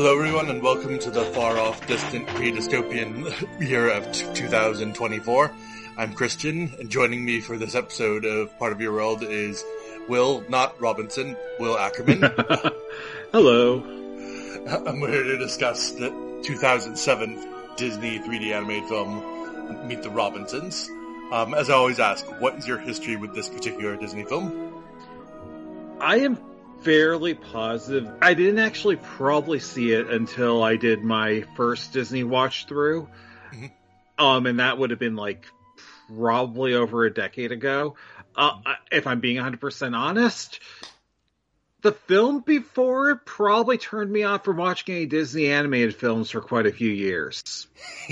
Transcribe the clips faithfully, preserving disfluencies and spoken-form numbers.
Hello everyone and welcome to the far-off, distant, pre-dystopian year of two thousand twenty-four. I'm Christian, and joining me for this episode of Part of Your World is Will, not Robinson, Will Ackerman. Hello. I'm here to discuss the two thousand seven Disney three D animated film, Meet the Robinsons. Um, as I always ask, what is your history with this particular Disney film? I am fairly positive. I didn't actually probably see it until I did my first Disney watch through. Mm-hmm. Um, and that would have been like probably over a decade ago. Uh, if I'm being one hundred percent honest, the film before it probably turned me off from watching any Disney animated films for quite a few years.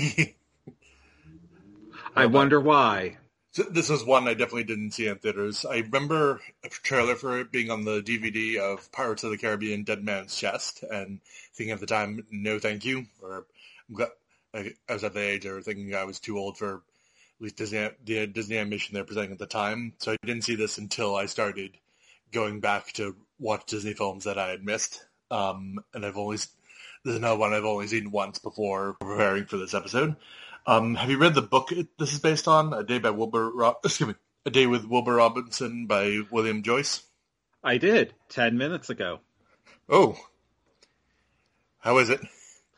I wonder why. So this was one I definitely didn't see in theaters. I remember a trailer for it being on the D V D of Pirates of the Caribbean Dead Man's Chest, and thinking at the time, no thank you. Or I was at the age of thinking I was too old for at least Disney, the Disney animation they're presenting at the time. So I didn't see this until I started going back to watch Disney films that I had missed. Um, and I've always, this is another one I've only seen once before preparing for this episode. Um, have you read the book this is based on? A Day by Wilbur, Ro- excuse me, A Day with Wilbur Robinson by William Joyce? I did, ten minutes ago. Oh. How is it?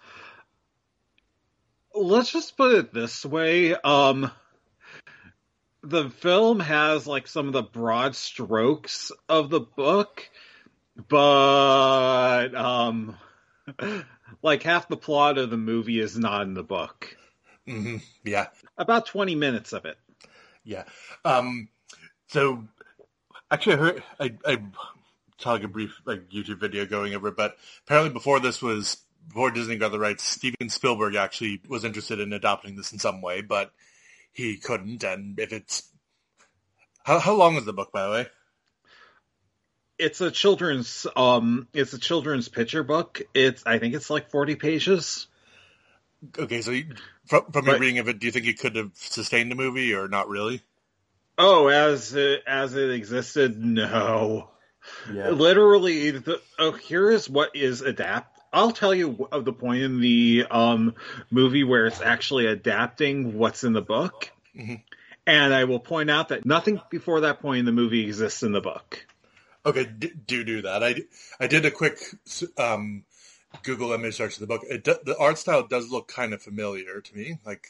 Let's just put it this way. Um, the film has like some of the broad strokes of the book, but um, like half the plot of the movie is not in the book. Mm-hmm. Yeah. About twenty minutes of it. Yeah. Um, so, actually, I heard, I, I saw like a brief like YouTube video going over it, but apparently before this was, before Disney got the rights, Steven Spielberg actually was interested in adapting this in some way, but he couldn't, and if it's, how, how long is the book, by the way? It's a children's, um, it's a children's picture book. It's, I think it's like forty pages. Okay, so you, from, from your reading of it, do you think it could have sustained the movie, or not really? Oh, as it, as it existed, no. Yeah. Literally, the, oh, here is what is adapt. I'll tell you of the point in the um, movie where it's actually adapting what's in the book, mm-hmm. and I will point out that nothing before that point in the movie exists in the book. Okay, d- do do that. I, I did a quick um, Google image search of the book. It do, the art style does look kind of familiar to me, like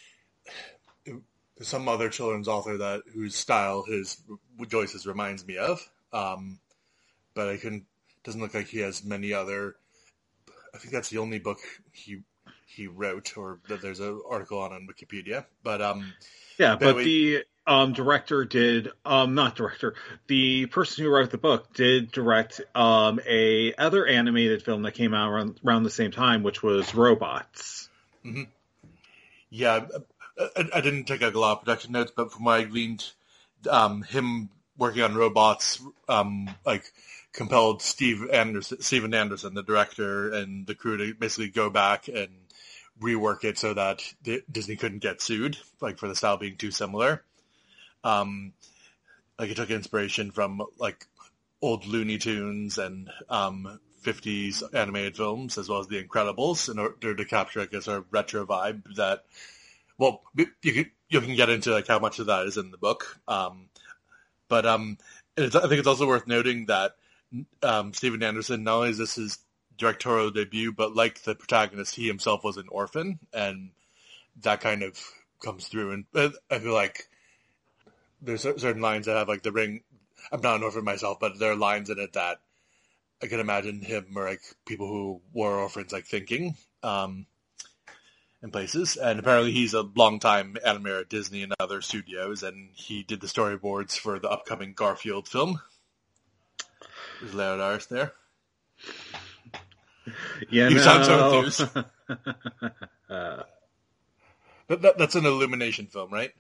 it, some other children's author that whose style his Joyce's reminds me of. Um, but I couldn't. Doesn't look like he has many other. I think that's the only book he he wrote, or that there's an article on on Wikipedia. But um, yeah, but we, the um director did um not director. The person who wrote the book did direct um a other animated film that came out around, around the same time, which was Robots. Mm-hmm. Yeah, I, I didn't take a lot of production notes, but from what I gleaned, um, him working on Robots, um, like. compelled Steve Anderson, Steven Anderson, the director, and the crew to basically go back and rework it so that Disney couldn't get sued, like for the style being too similar. Um, like it took inspiration from like old Looney Tunes and um, fifties animated films, as well as The Incredibles, in order to capture, I guess, a retro vibe that. Well, you can you can get into like how much of that is in the book, um, but um, it's, I think it's also worth noting that. Um, Steven Anderson, not only is this his directorial debut, but like the protagonist, he himself was an orphan, and that kind of comes through. And I feel like there's certain lines that have like the ring. I'm not an orphan myself, but there are lines in it that I can imagine him or like people who were orphans like thinking um, in places. And apparently he's a longtime animator at Disney and other studios, and he did the storyboards for the upcoming Garfield film. There's loud arse there. Yeah, you no. sound so enthused. uh, that, that, that's an Illumination film, right?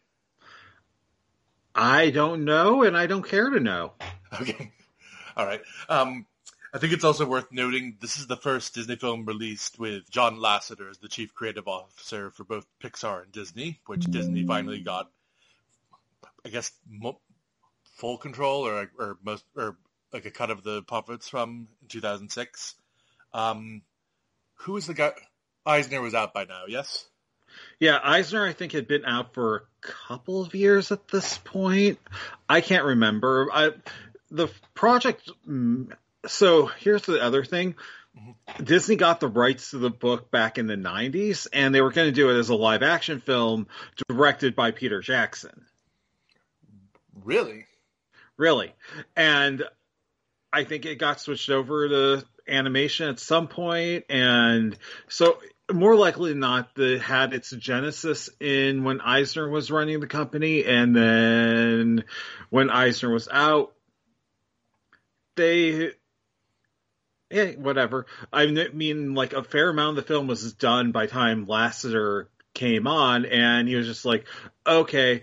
I don't know, and I don't care to know. Okay. All right. Um, I think it's also worth noting this is the first Disney film released with John Lasseter as the chief creative officer for both Pixar and Disney, which Disney finally got, I guess, mo- full control or or most or like a cut of the profits from in two thousand six. Um, who was the guy? Eisner was out by now, yes? Yeah, Eisner, I think, had been out for a couple of years at this point. I can't remember. I, the project... So, here's the other thing. Mm-hmm. Disney got the rights to the book back in the nineties, and they were going to do it as a live-action film directed by Peter Jackson. Really? Really. And I think it got switched over to animation at some point, and so... More likely than not, that had its genesis in when Eisner was running the company, and then when Eisner was out, they, yeah, whatever. I mean, like, a fair amount of the film was done by the time Lasseter came on, and he was just like, okay,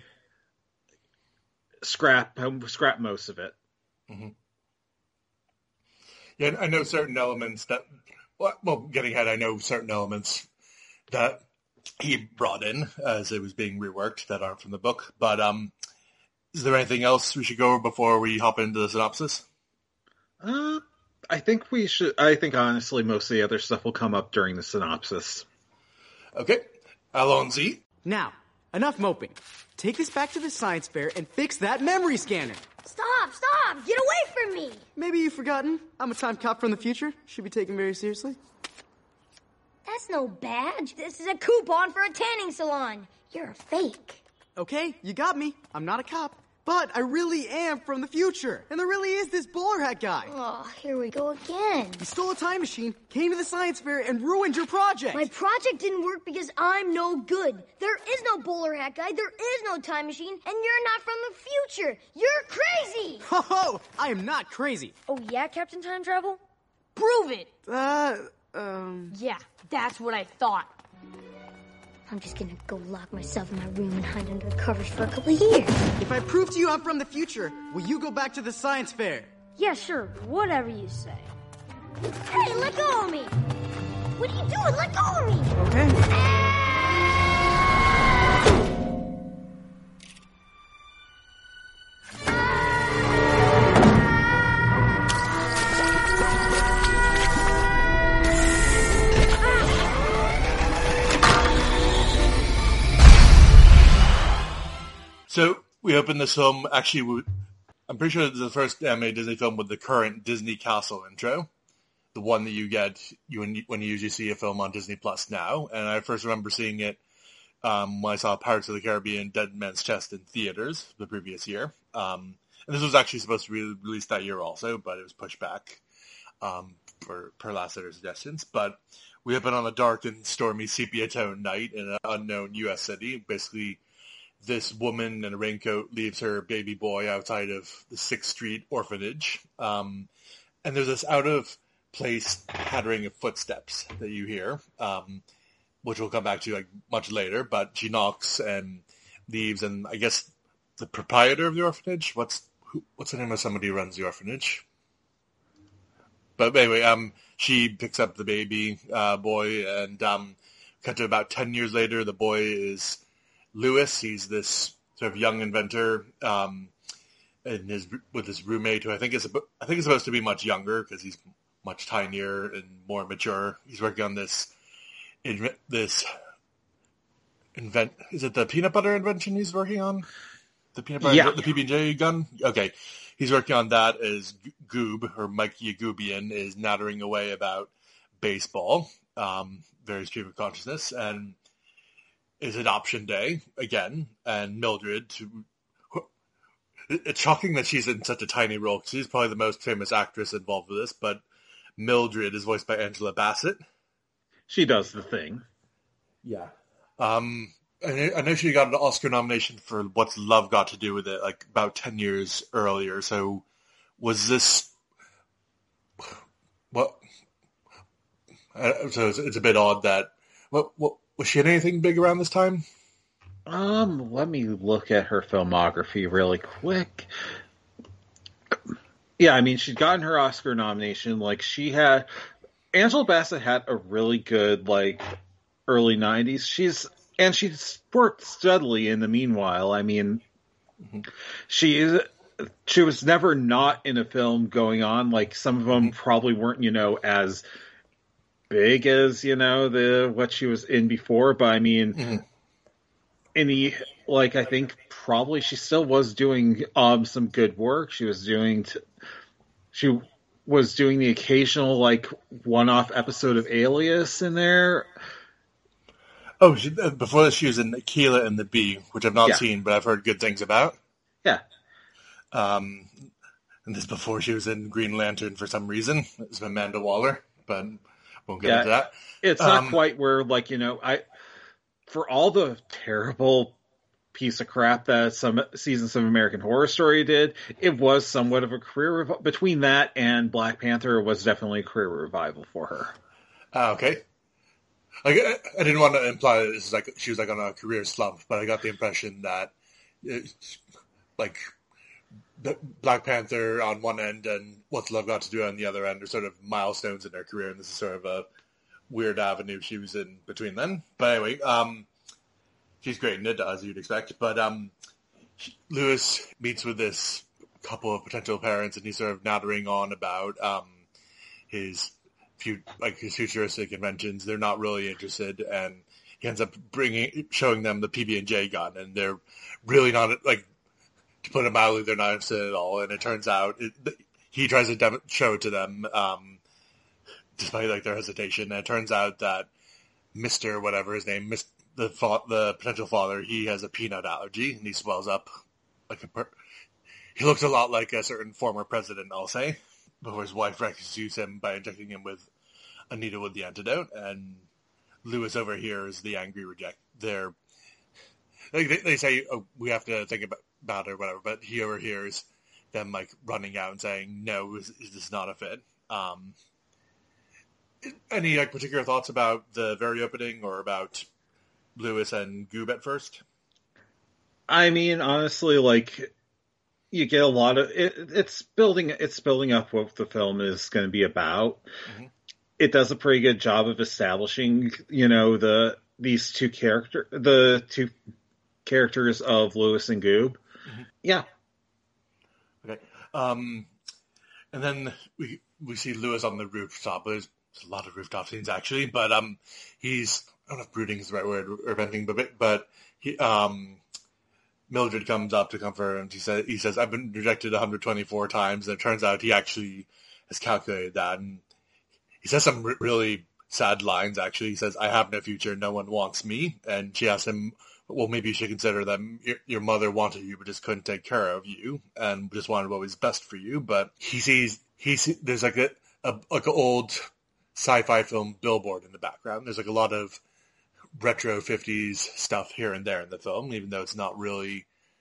scrap, scrap most of it. Mm-hmm. Yeah, I know certain elements that, well, getting ahead, I know certain elements that he brought in as it was being reworked that aren't from the book. But um, is there anything else we should go over before we hop into the synopsis? Uh, I think we should. I think honestly, most of the other stuff will come up during the synopsis. Okay, Alonzi. Now, enough moping. Take this back to the science fair and fix that memory scanner. Stop, stop! Get away from me! Maybe you've forgotten. I'm a time cop from the future. Should be taken very seriously. That's no badge. This is a coupon for a tanning salon. You're a fake. Okay, you got me. I'm not a cop. But I really am from the future. And there really is this bowler hat guy. Oh, here we go again. He stole a time machine, came to the science fair, and ruined your project. My project didn't work because I'm no good. There is no bowler hat guy, there is no time machine, and you're not from the future. You're crazy! Ho ho! I am not crazy. Oh yeah, Captain Time Travel? Prove it! Uh, um... Yeah, that's what I thought. I'm just gonna go lock myself in my room and hide under the covers for a couple of years. If I prove to you I'm from the future, will you go back to the science fair? Yeah, sure. Whatever you say. Hey, let go of me! What are you doing? Let go of me! Okay. Ah! So we open this film, actually, we, I'm pretty sure this is the first animated Disney film with the current Disney Castle intro, the one that you get you when, you when you usually see a film on Disney Plus now. And I first remember seeing it um, when I saw Pirates of the Caribbean Dead Man's Chest in theaters the previous year. Um, and this was actually supposed to be released that year also, but it was pushed back um, for per Lasseter's suggestions. But we open on a dark and stormy sepia-tone night in an unknown U S city, basically. This woman in a raincoat leaves her baby boy outside of the Sixth Street orphanage. Um, and there's this out-of-place pattering of footsteps that you hear, um, which we'll come back to like much later. But she knocks and leaves, and I guess the proprietor of the orphanage, what's who, what's the name of somebody who runs the orphanage? But anyway, um, she picks up the baby uh, boy, and um, cut to about ten years later, the boy is... Lewis. He's this sort of young inventor, um, and his with his roommate, who I think is I think is supposed to be much younger because he's much tinier and more mature. He's working on this in, this invent. Is it the peanut butter invention he's working on? The peanut butter, yeah. the P B and J gun. Okay, he's working on that as Goob, or Mike Yagoobian, is nattering away about baseball, um, very stream of consciousness, and. Is adoption day again, and Mildred. It's shocking that she's in such a tiny role. She's probably the most famous actress involved with this, but Mildred is voiced by Angela Bassett. She does the thing. Yeah. Um, I know she got an Oscar nomination for What's Love Got to Do with It, like about ten years earlier. So, was this what? Uh, so it's, it's a bit odd that what what. Was she in anything big around this time? Um, let me look at her filmography really quick. Yeah, I mean, she'd gotten her Oscar nomination. Like, she had... Angela Bassett had a really good, like, early nineties. She's... And she's worked steadily in the meanwhile. I mean, mm-hmm. she is... She was never not in a film going on. Like, some of them mm-hmm. probably weren't, you know, as... big as, you know, the what she was in before, but I mean, mm-hmm. in the, like, I think probably she still was doing um some good work. She was doing, t- she was doing the occasional, like, one-off episode of Alias in there. Oh, she, before this, she was in Aquila and the Bee, which I've not yeah. seen, but I've heard good things about. Yeah. Um, and this before she was in Green Lantern for some reason. It was Amanda Waller, but won't get yeah, into that. It's um, not quite where, like, you know, I for all the terrible piece of crap that some seasons of American Horror Story did, it was somewhat of a career rev- between that and Black Panther was definitely a career revival for her. Uh, okay. Like, I didn't want to imply that this is like she was like on a career slump, but I got the impression that, it, like, Black Panther on one end and What's Love Got to Do on the other end are sort of milestones in her career, and this is sort of a weird avenue she was in between then. But anyway, um, she's great in it, as you'd expect. But um, Lewis meets with this couple of potential parents, and he's sort of nattering on about um, his. Few, like his futuristic inventions. They're not really interested, and he ends up bringing, showing them the P B and J gun, and they're really not, like, to put it mildly, they're not interested at all. And it turns out it, he tries to dem- show it to them, um, despite like their hesitation. And it turns out that Mister whatever his name, Mister the fa- the potential father, he has a peanut allergy, and he swells up like a. Per- he looks a lot like a certain former president, I'll say. Before his wife rescues him by injecting him with a needle with the antidote, and Lewis overhears the angry reject. They're, they, they say, oh, we have to think about, about it or whatever, but he overhears them, like, running out and saying, no, this is not a fit. Um, any, like, particular thoughts about the very opening or about Lewis and Goob at first? I mean, honestly, like... You get a lot of it, it's building. It's building up what the film is going to be about. Mm-hmm. It does a pretty good job of establishing, you know, the these two character, the two characters of Lewis and Goob. Mm-hmm. Yeah. Okay. Um, and then we we see Lewis on the rooftop. There's, there's a lot of rooftop scenes actually, but um, he's I don't know if brooding is the right word or anything, but but he um. Mildred comes up to comfort her, and he says, he says, I've been rejected one hundred twenty-four times, and it turns out he actually has calculated that, and he says some r- really sad lines, actually. He says, I have no future, no one wants me, and she asks him, well, maybe you should consider that your, your mother wanted you, but just couldn't take care of you, and just wanted what was best for you, but he sees, he sees there's like a, a like an old sci-fi film billboard in the background. There's like a lot of retro fifties stuff here and there in the film, even though it's not really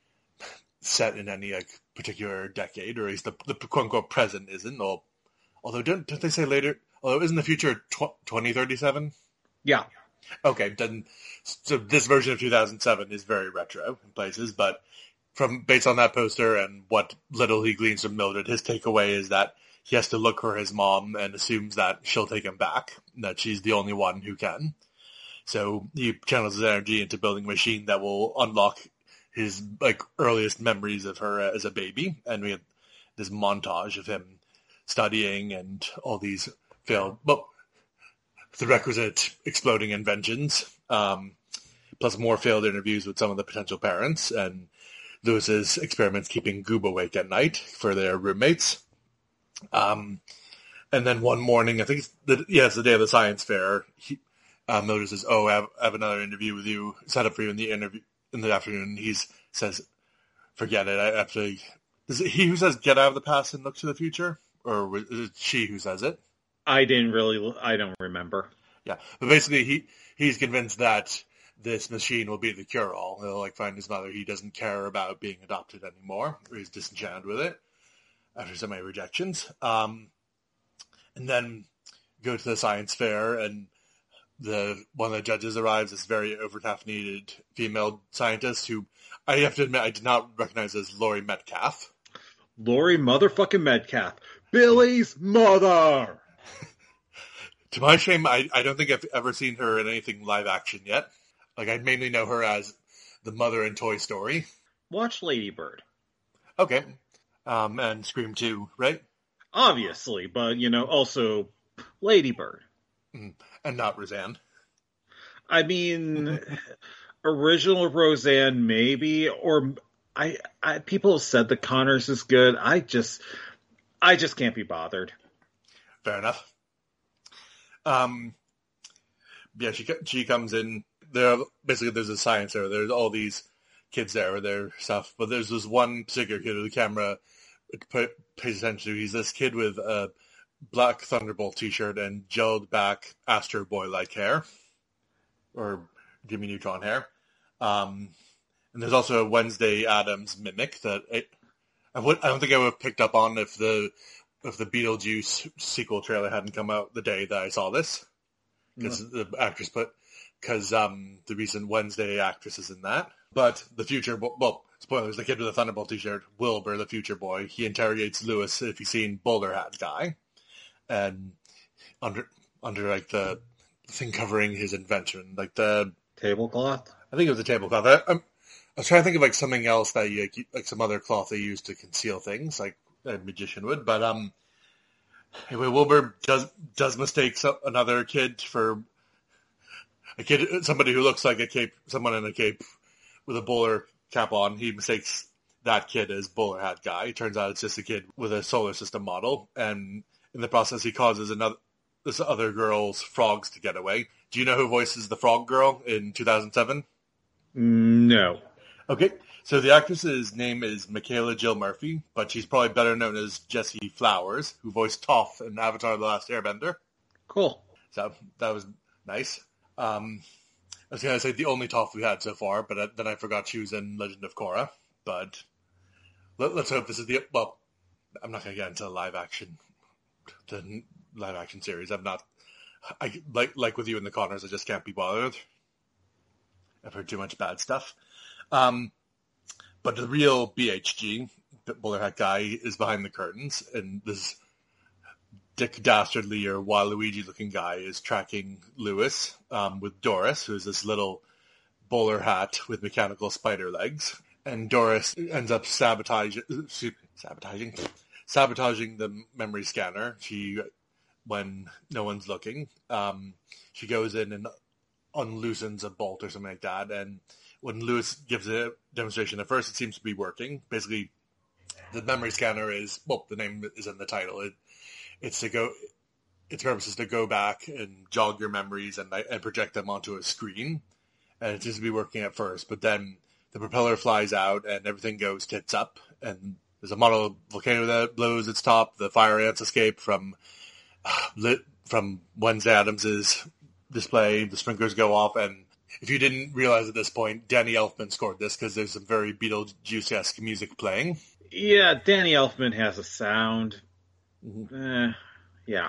set in any like particular decade, or at least the, the quote-unquote present isn't. Although, don't, don't they say later, although isn't the future tw- twenty thirty-seven? Yeah. Okay, then, so this version of two thousand seven is very retro in places, but from based on that poster and what little he gleans from Mildred, his takeaway is that he has to look for his mom and assumes that she'll take him back, that she's the only one who can. So he channels his energy into building a machine that will unlock his like earliest memories of her as a baby. And we have this montage of him studying and all these failed, well, the requisite exploding inventions, um, plus more failed interviews with some of the potential parents, and Lewis's experiments keeping Goob awake at night for their roommates. Um, and then one morning, I think it's the, yeah, it's the day of the science fair, he, Uh, Mildred says, oh, I have, I have another interview with you set up for you in the interview in the afternoon. He says, forget it. I actually, is it he who says, get out of the past and look to the future? Or is it she who says it? I didn't really, I don't remember. Yeah. But basically, he, he's convinced that this machine will be the cure-all. He'll like find his mother. He doesn't care about being adopted anymore. Or he's disenchanted with it after so many rejections. Um, and then go to the science fair, and the one of the judges arrives, this very over-caffeinated female scientist who I have to admit I did not recognize as Laurie Metcalf. Laurie motherfucking Metcalf. Billy's mother! To my shame, I, I don't think I've ever seen her in anything live action yet. Like, I mainly know her as the mother in Toy Story. Watch Lady Bird. Okay. Um, and Scream two, right? Obviously, but, you know, also Lady Bird. Mm. And not Roseanne. I mean, original Roseanne, maybe, or I, I, people have said the Connors is good. I just, I just can't be bothered. Fair enough. Um, yeah, she she comes in. There, basically, there's a science there. There's all these kids there with their stuff, but there's this one particular kid who the camera pays attention to. He's this kid with a black Thunderbolt t-shirt and gelled back Astro Boy-like hair, or Jimmy Neutron hair. Um, and there's also a Wednesday Addams mimic that I, I, would, I don't think I would have picked up on if the if the Beetlejuice sequel trailer hadn't come out the day that I saw this, because no. the actress put because um, the recent Wednesday actress is in that. But the future, well, spoilers, the kid with the Thunderbolt t-shirt, Wilbur, the future boy, he interrogates Lewis if he's seen Bowler Hat Guy, and under under like the thing covering his invention, like the tablecloth. I think it was a tablecloth. I, I'm, I was trying to think of like something else that you, like some other cloth they use to conceal things, like a magician would. But um, anyway, Wilbur does does mistake some, another kid for a kid, somebody who looks like a cape, someone in a cape with a bowler cap on. He mistakes that kid as Bowler Hat Guy. It turns out it's just a kid with a solar system model, and in the process, he causes another this other girl's frogs to get away. Do you know who voices the frog girl in two thousand seven? No. Okay, so the actress's name is Michaela Jill Murphy, but she's probably better known as Jessie Flowers, who voiced Toph in Avatar: The Last Airbender. Cool. So that was nice. Um, I was going to say the only Toph we had so far, but then I forgot she was in Legend of Korra. But let, let's hope this is the... Well, I'm not going to get into live action, the live action series. I'm not... I like like with you and the Connors, I just can't be bothered. I've heard too much bad stuff. Um, but the real B H G, Bowler Hat Guy, is behind the curtains, and this Dick Dastardly or Waluigi-looking guy is tracking Lewis um, with Doris, who's this little bowler hat with mechanical spider legs. And Doris ends up sabotaging, sabotaging, sabotaging the memory scanner. She, when no one's looking, um, she goes in and unloosens a bolt or something like that. And when Lewis gives a demonstration, at first it seems to be working. Basically, the memory scanner is, well, the name is in the title. It, it's to go, its purpose is to go back and jog your memories and, and project them onto a screen. And it seems to be working at first, but then the propeller flies out and everything goes tits up. And there's a model volcano that blows its top. The fire ants escape from uh, lit, from Wednesday Addams' display. The sprinklers go off. And if you didn't realize at this point, Danny Elfman scored this because there's some very Beetlejuice-esque music playing. Yeah, Danny Elfman has a sound. Mm-hmm. Eh, yeah.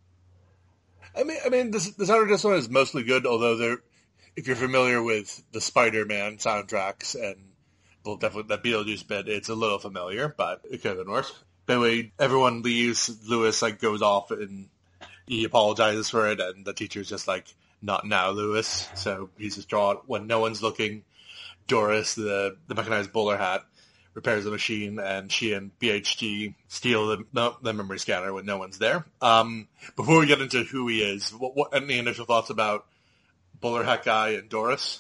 I mean, I mean, this the sound of this one is mostly good, although there, if you're familiar with the Spider-Man soundtracks and well, definitely that Beetlejuice bit, it's a little familiar, but it could have been worse. But anyway, everyone leaves. Lewis like goes off and he apologizes for it, and the teacher's just like, "Not now, Lewis." So he's distraught when no one's looking. Doris, the the mechanized bowler hat, repairs the machine, and she and B H G steal the, no, the memory scanner when no one's there. Um, before we get into who he is, what, what any initial thoughts about Bowler Hat Guy and Doris?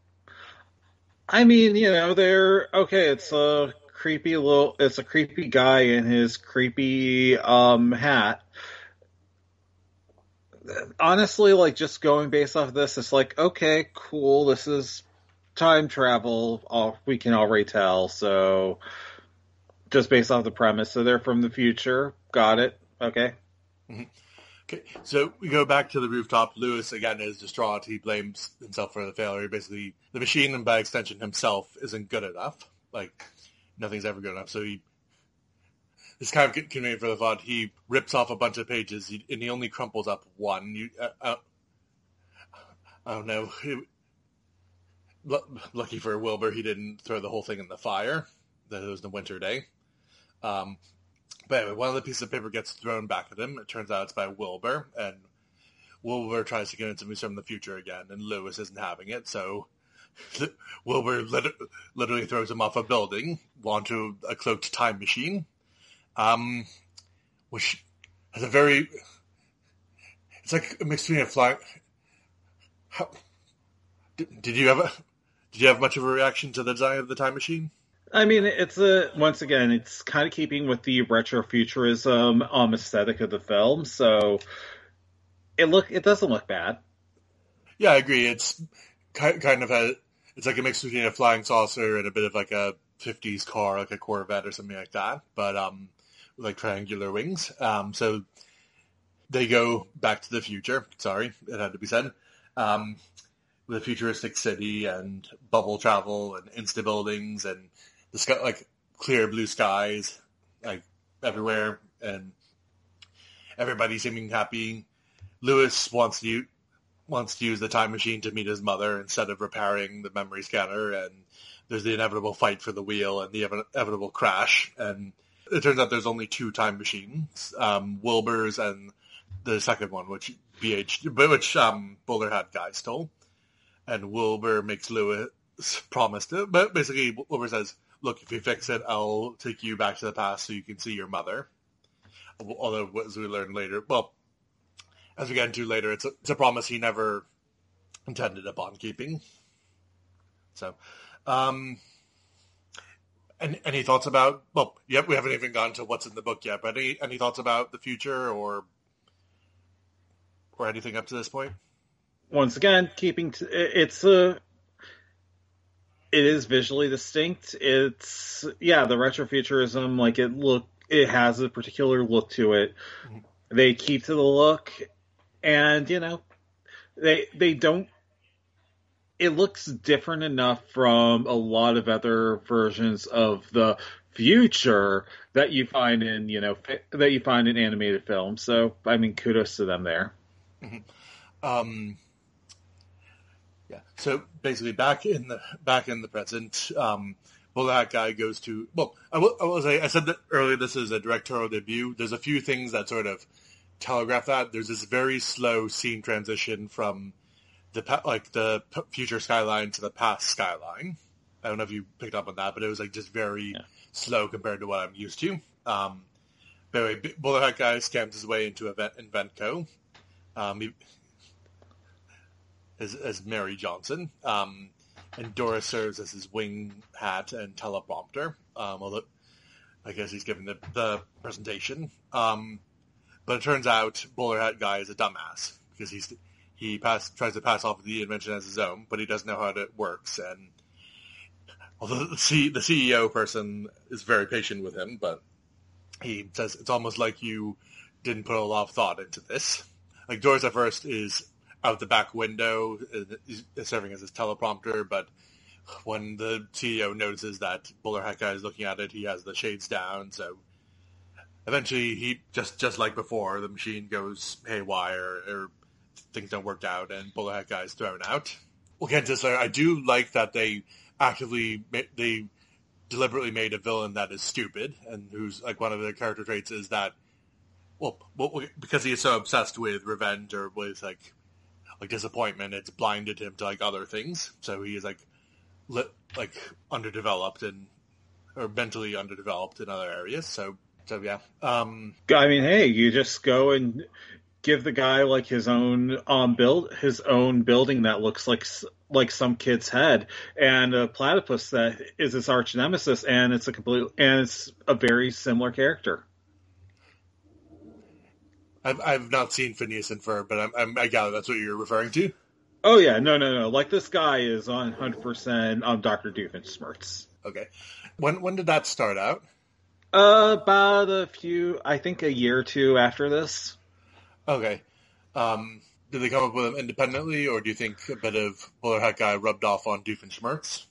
I mean, you know, they're okay. It's a creepy little. It's a creepy guy in his creepy um, hat. Honestly, like just going based off of this, it's like okay, cool. This is time travel. Oh, we can already tell. So, just based off the premise, so they're from the future. Got it. Okay. Mm-hmm. Okay, so we go back to the rooftop. Lewis, again, is distraught. He blames himself for the failure. Basically, the machine, and by extension himself, isn't good enough. Like, nothing's ever good enough. So he, this kind of convenient for the thought, he rips off a bunch of pages, he, and he only crumples up one. You, uh, uh, I don't know. It, lucky for Wilbur, he didn't throw the whole thing in the fire. That it was the winter day. Um... But anyway, one of the pieces of paper gets thrown back at him. It turns out it's by Wilbur, and Wilbur tries to get into moves from the future again, and Lewis isn't having it, so Wilbur lit- literally throws him off a building onto a cloaked time machine, um, which has a very... it's like a mix between a flying. How, did, did you have a, did you have much of a reaction to the design of the time machine? I mean, it's a once again, it's kind of keeping with the retrofuturism um, aesthetic of the film, so it look it doesn't look bad. Yeah, I agree. It's kind of a it's like a mix between a flying saucer and a bit of like a fifties car, like a Corvette or something like that, but um, with like triangular wings. Um, so they go back to the future. Sorry, it had to be said. Um, with a futuristic city and bubble travel and insta buildings and the sky, like clear blue skies, like everywhere, and everybody seeming happy. Lewis wants to wants to use the time machine to meet his mother instead of repairing the memory scanner, and there's the inevitable fight for the wheel and the inevitable crash. And it turns out there's only two time machines, um, Wilbur's and the second one, which B H, which um, Bowler Hat guy stole. And Wilbur makes Lewis promise to, but basically Wilbur says, look, if you fix it, I'll take you back to the past so you can see your mother. Although, as we learn later, well, as we get into later, it's a, it's a promise he never intended upon keeping. So, um, any, any thoughts about, well, yep, we haven't even gone to what's in the book yet, but any, any thoughts about the future or, or anything up to this point? Once again, keeping to, it's a, it is visually distinct. It's, yeah, the retrofuturism, like it look, it has a particular look to it. Mm-hmm. They keep to the look, and, you know, they, they don't, it looks different enough from a lot of other versions of the future that you find in, you know, that you find in animated films. So, I mean, kudos to them there. Mm-hmm. Um, Yeah. So basically, back in the back in the present, um, well, that guy goes to. Well, I will, I will say I said that earlier. This is a directorial debut. There's a few things that sort of telegraph that. There's this very slow scene transition from the like the future skyline to the past skyline. I don't know if you picked up on that, but it was like just very yeah. slow compared to what I'm used to. Um, but anyway, Bowler Hat guy scams his way into Event Inventco. Um, he, As, as Mary Johnson, um, and Doris serves as his wing hat and teleprompter. Um, although I guess he's giving the, the presentation. Um, but it turns out Bowler Hat guy is a dumbass because he's he pass, tries to pass off the invention as his own, but he doesn't know how it works. And although the, C, the C E O person is very patient with him, but he says it's almost like you didn't put a lot of thought into this. Like Doris at first is out the back window, uh, serving as his teleprompter, but when the C E O notices that Bowler Hat guy is looking at it, he has the shades down, so eventually he, just just like before, the machine goes haywire, or things don't work out, and Bowler Hat guy is thrown out. We'll get into this later. I do like that they actively, they deliberately made a villain that is stupid, and who's, like, one of their character traits is that, well, well because he is so obsessed with revenge, or with, like, like disappointment, it's blinded him to like other things. So he is like, li- like underdeveloped and or mentally underdeveloped in other areas. So, so yeah. Um, I mean, hey, you just go and give the guy like his own um build, his own building that looks like like some kid's head, and a platypus that is his arch nemesis, and it's a complete and it's a very similar character. I've I've not seen Phineas and Ferb, but I'm, I'm, I gather that's what you're referring to. Oh yeah, no, no, no. Like this guy is on one hundred percent um, Doctor Doofenshmirtz. Okay, when when did that start out? Uh, about a few, I think, a year or two after this. Okay, um, did they come up with them independently, or do you think a bit of Bowler Hat guy rubbed off on Doofenshmirtz?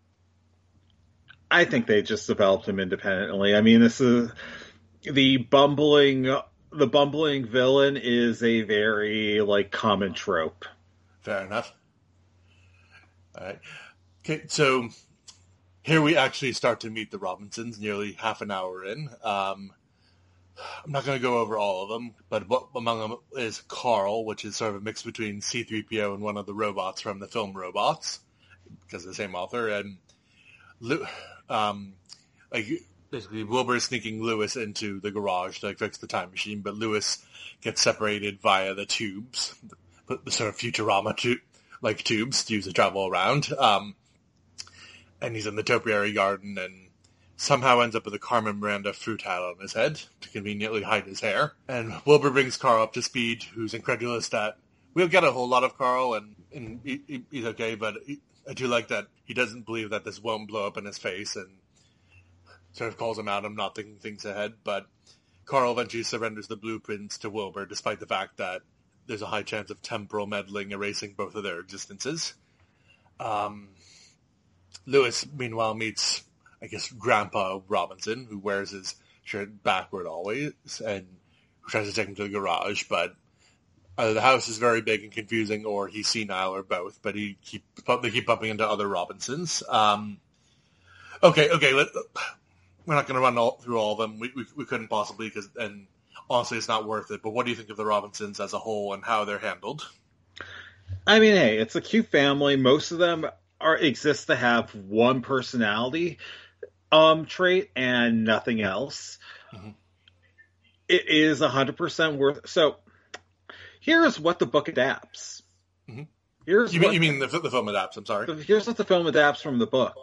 I think they just developed him independently. I mean, this is the bumbling. The bumbling villain is a very, like, common trope. Fair enough. All right. Okay, so here we actually start to meet the Robinsons nearly half an hour in. Um, I'm not going to go over all of them, but what, among them is Carl, which is sort of a mix between C three P O and one of the robots from the film Robots, because of the same author. And um, like basically Wilbur is sneaking Lewis into the garage to like, fix the time machine, but Lewis gets separated via the tubes, the, the sort of Futurama tu- like tubes used to travel around. Um, and he's in the topiary garden and somehow ends up with a Carmen Miranda fruit hat on his head to conveniently hide his hair. And Wilbur brings Carl up to speed, who's incredulous that we'll get a whole lot of Carl, and, and he, he, he's okay, but he, I do like that he doesn't believe that this won't blow up in his face, and sort of calls him out on not thinking things ahead. But Carl eventually surrenders the blueprints to Wilbur, despite the fact that there's a high chance of temporal meddling erasing both of their existences. Um, Lewis, meanwhile, meets... I guess, Grandpa Robinson, who wears his shirt backward always, and who tries to take him to the garage, but either the house is very big and confusing, or he's senile, or both, but he keep they keep bumping into other Robinsons. Um, okay, okay, let, we're not going to run all, through all of them. We, we, we couldn't possibly, because, and honestly, it's not worth it, but what do you think of the Robinsons as a whole, and how they're handled? I mean, hey, it's a cute family. Most of them are exist to have one personality um trait and nothing else. Mm-hmm. It is one hundred percent worth. So here's what the book adapts. Mm-hmm. Here's you mean, what, you mean the, the film adapts, I'm sorry. Here's what the film adapts from the book.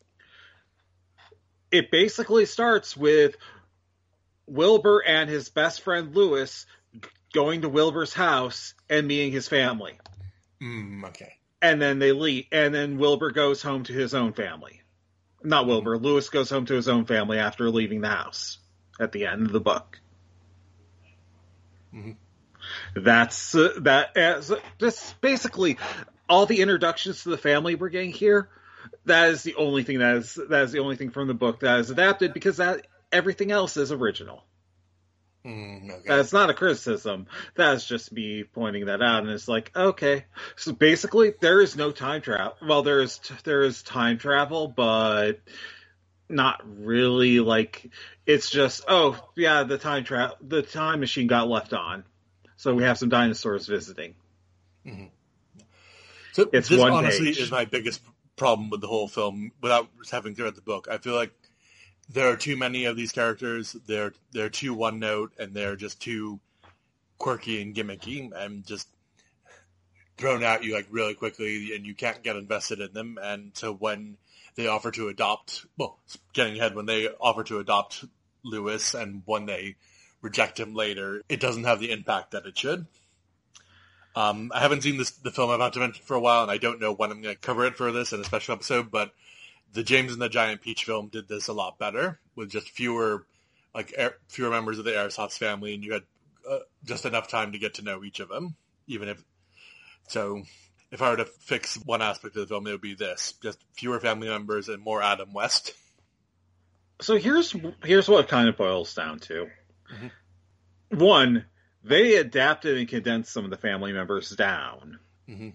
It basically starts with Wilbur and his best friend Lewis going to Wilbur's house and meeting his family. Mm, okay. And then they leave, and then Wilbur goes home to his own family. Not Wilbur. Mm-hmm. Lewis goes home to his own family after leaving the house at the end of the book. Mm-hmm. That's uh, that. As just basically all the introductions to the family we're getting here. That is the only thing that is that is the only thing from the book that is adapted, because that everything else is original. Mm, okay. That's not a criticism. That's just me pointing that out, and it's like, okay. So basically, there is no time travel. Well, there is there is time travel, but not really. Like, it's just, oh yeah, the time tra- the time machine got left on, so we have some dinosaurs visiting. Mm-hmm. So it's this one honestly page. is my biggest problem with the whole film. Without having read the book, I feel like there are too many of these characters. They're they're too one note, and they're just too quirky and gimmicky, and just thrown at you like really quickly, and you can't get invested in them. And so when they offer to adopt, well, getting ahead, when they offer to adopt Lewis, and when they reject him later, it doesn't have the impact that it should. Um, I haven't seen this the film I'm about to mention for a while, and I don't know when I'm going to cover it for this in a special episode, but the James and the Giant Peach film did this a lot better, with just fewer, like air, fewer members of the Airsoft family, and you had uh, just enough time to get to know each of them. Even if, so, if I were to fix one aspect of the film, it would be this: just fewer family members and more Adam West. So here's here's what it kind of boils down to. Mm-hmm. One, they adapted and condensed some of the family members down, mm-hmm.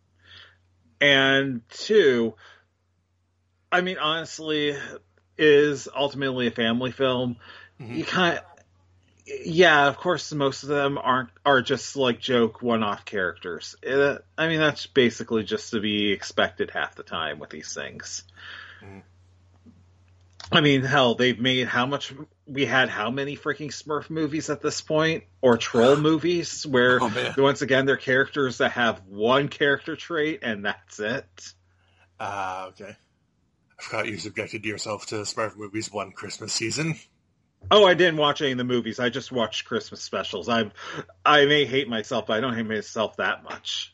and two, I mean, honestly, is ultimately a family film. Mm-hmm. You kind of, yeah, of course, most of them aren't are just like joke one-off characters. It, I mean, that's basically just to be expected half the time with these things. Mm-hmm. I mean, hell, they've made how much? We had how many freaking Smurf movies at this point, or Troll movies, where oh, once again they're characters that have one character trait and that's it. Ah, uh, okay. I forgot you subjected yourself to Smurf movies one Christmas season. Oh, I didn't watch any of the movies. I just watched Christmas specials. I I may hate myself, but I don't hate myself that much.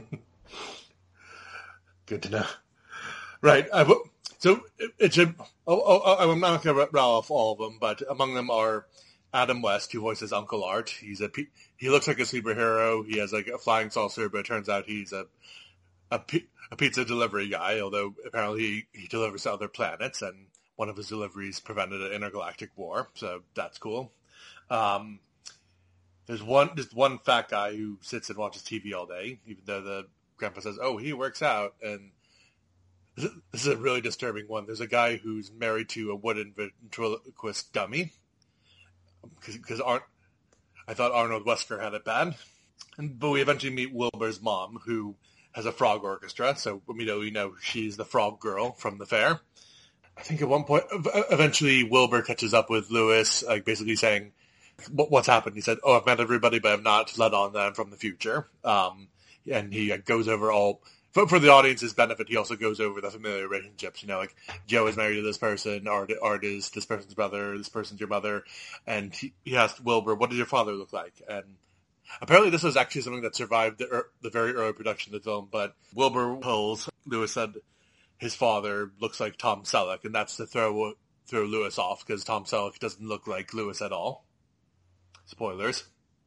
Good to know. Right. I, so it's a. Oh, oh, I'm not going to rattle off all of them, but among them are Adam West, who voices Uncle Art. He's a he looks like a superhero. He has like a flying saucer, but it turns out he's a a, a pizza delivery guy. Although apparently he, he delivers to other planets, and one of his deliveries prevented an intergalactic war, so that's cool. Um, there's one there's one fat guy who sits and watches T V all day, even though the grandpa says, "Oh, he works out." And this is a really disturbing one. There's a guy who's married to a wooden ventriloquist dummy, because Ar- I thought Arnold Wesker had it bad. And, but we eventually meet Wilbur's mom, who has a frog orchestra, so immediately we know she's the frog girl from the fair. I think at one point, eventually Wilbur catches up with Lewis, like basically saying, what's happened? He said, oh, I've met everybody, but I've not let on that I'm from the future. Um, and he uh, goes over all, for, for the audience's benefit, he also goes over the familiar relationships. You know, like Joe is married to this person, Art, Art is this person's brother, this person's your mother. And he, he asked Wilbur, what does your father look like? And apparently this was actually something that survived the, er, the very early production of the film, but Wilbur pulls, Lewis said his father looks like Tom Selleck, and that's to throw, throw Lewis off, because Tom Selleck doesn't look like Lewis at all. Spoilers.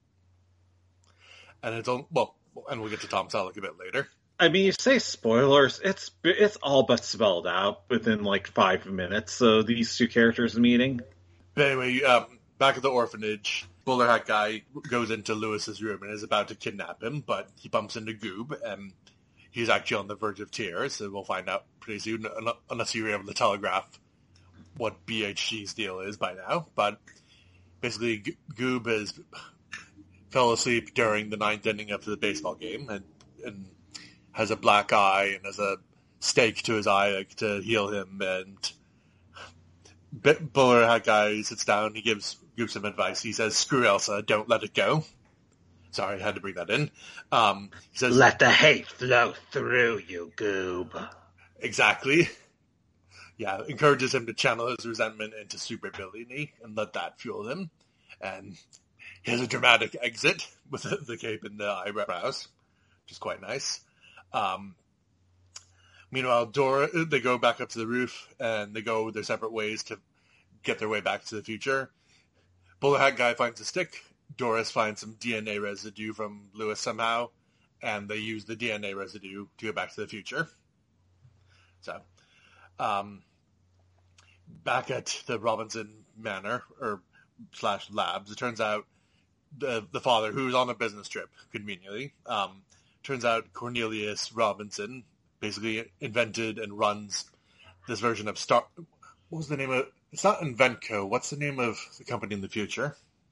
And it's all, well, and we'll get to Tom Selleck a bit later. I mean, you say spoilers, it's it's all but spelled out within like five minutes, so these two characters meeting. But anyway, um, back at the orphanage, Bowler Hat Guy goes into Lewis's room and is about to kidnap him, but he bumps into Goob, and he's actually on the verge of tears, so we'll find out pretty soon, unless you were able to telegraph what B H G's deal is by now. But basically, Goob has fell asleep during the ninth inning of the baseball game, and, and has a black eye and has a stake to his eye like, to heal him, and Bowler Hat Guy sits down, he gives Goob some advice. He says, screw Elsa, don't let it go. Sorry, I had to bring that in. Um, he says, let the hate flow through you, Goob. Exactly. Yeah, encourages him to channel his resentment into super-villainy and let that fuel him. And he has a dramatic exit with the, the cape and the eyebrows, which is quite nice. Um, meanwhile, Dora, they go back up to the roof, and they go their separate ways to get their way back to the future. Bowler Hat Guy finds a stick. Doris finds some D N A residue from Lewis somehow, and they use the D N A residue to go back to the future. So, um, back at the Robinson Manor, or slash labs, it turns out the the father, who's on a business trip, conveniently, um, turns out Cornelius Robinson basically invented and runs this version of Star... What was the name of... It's not Inventco. What's the name of the company in the future?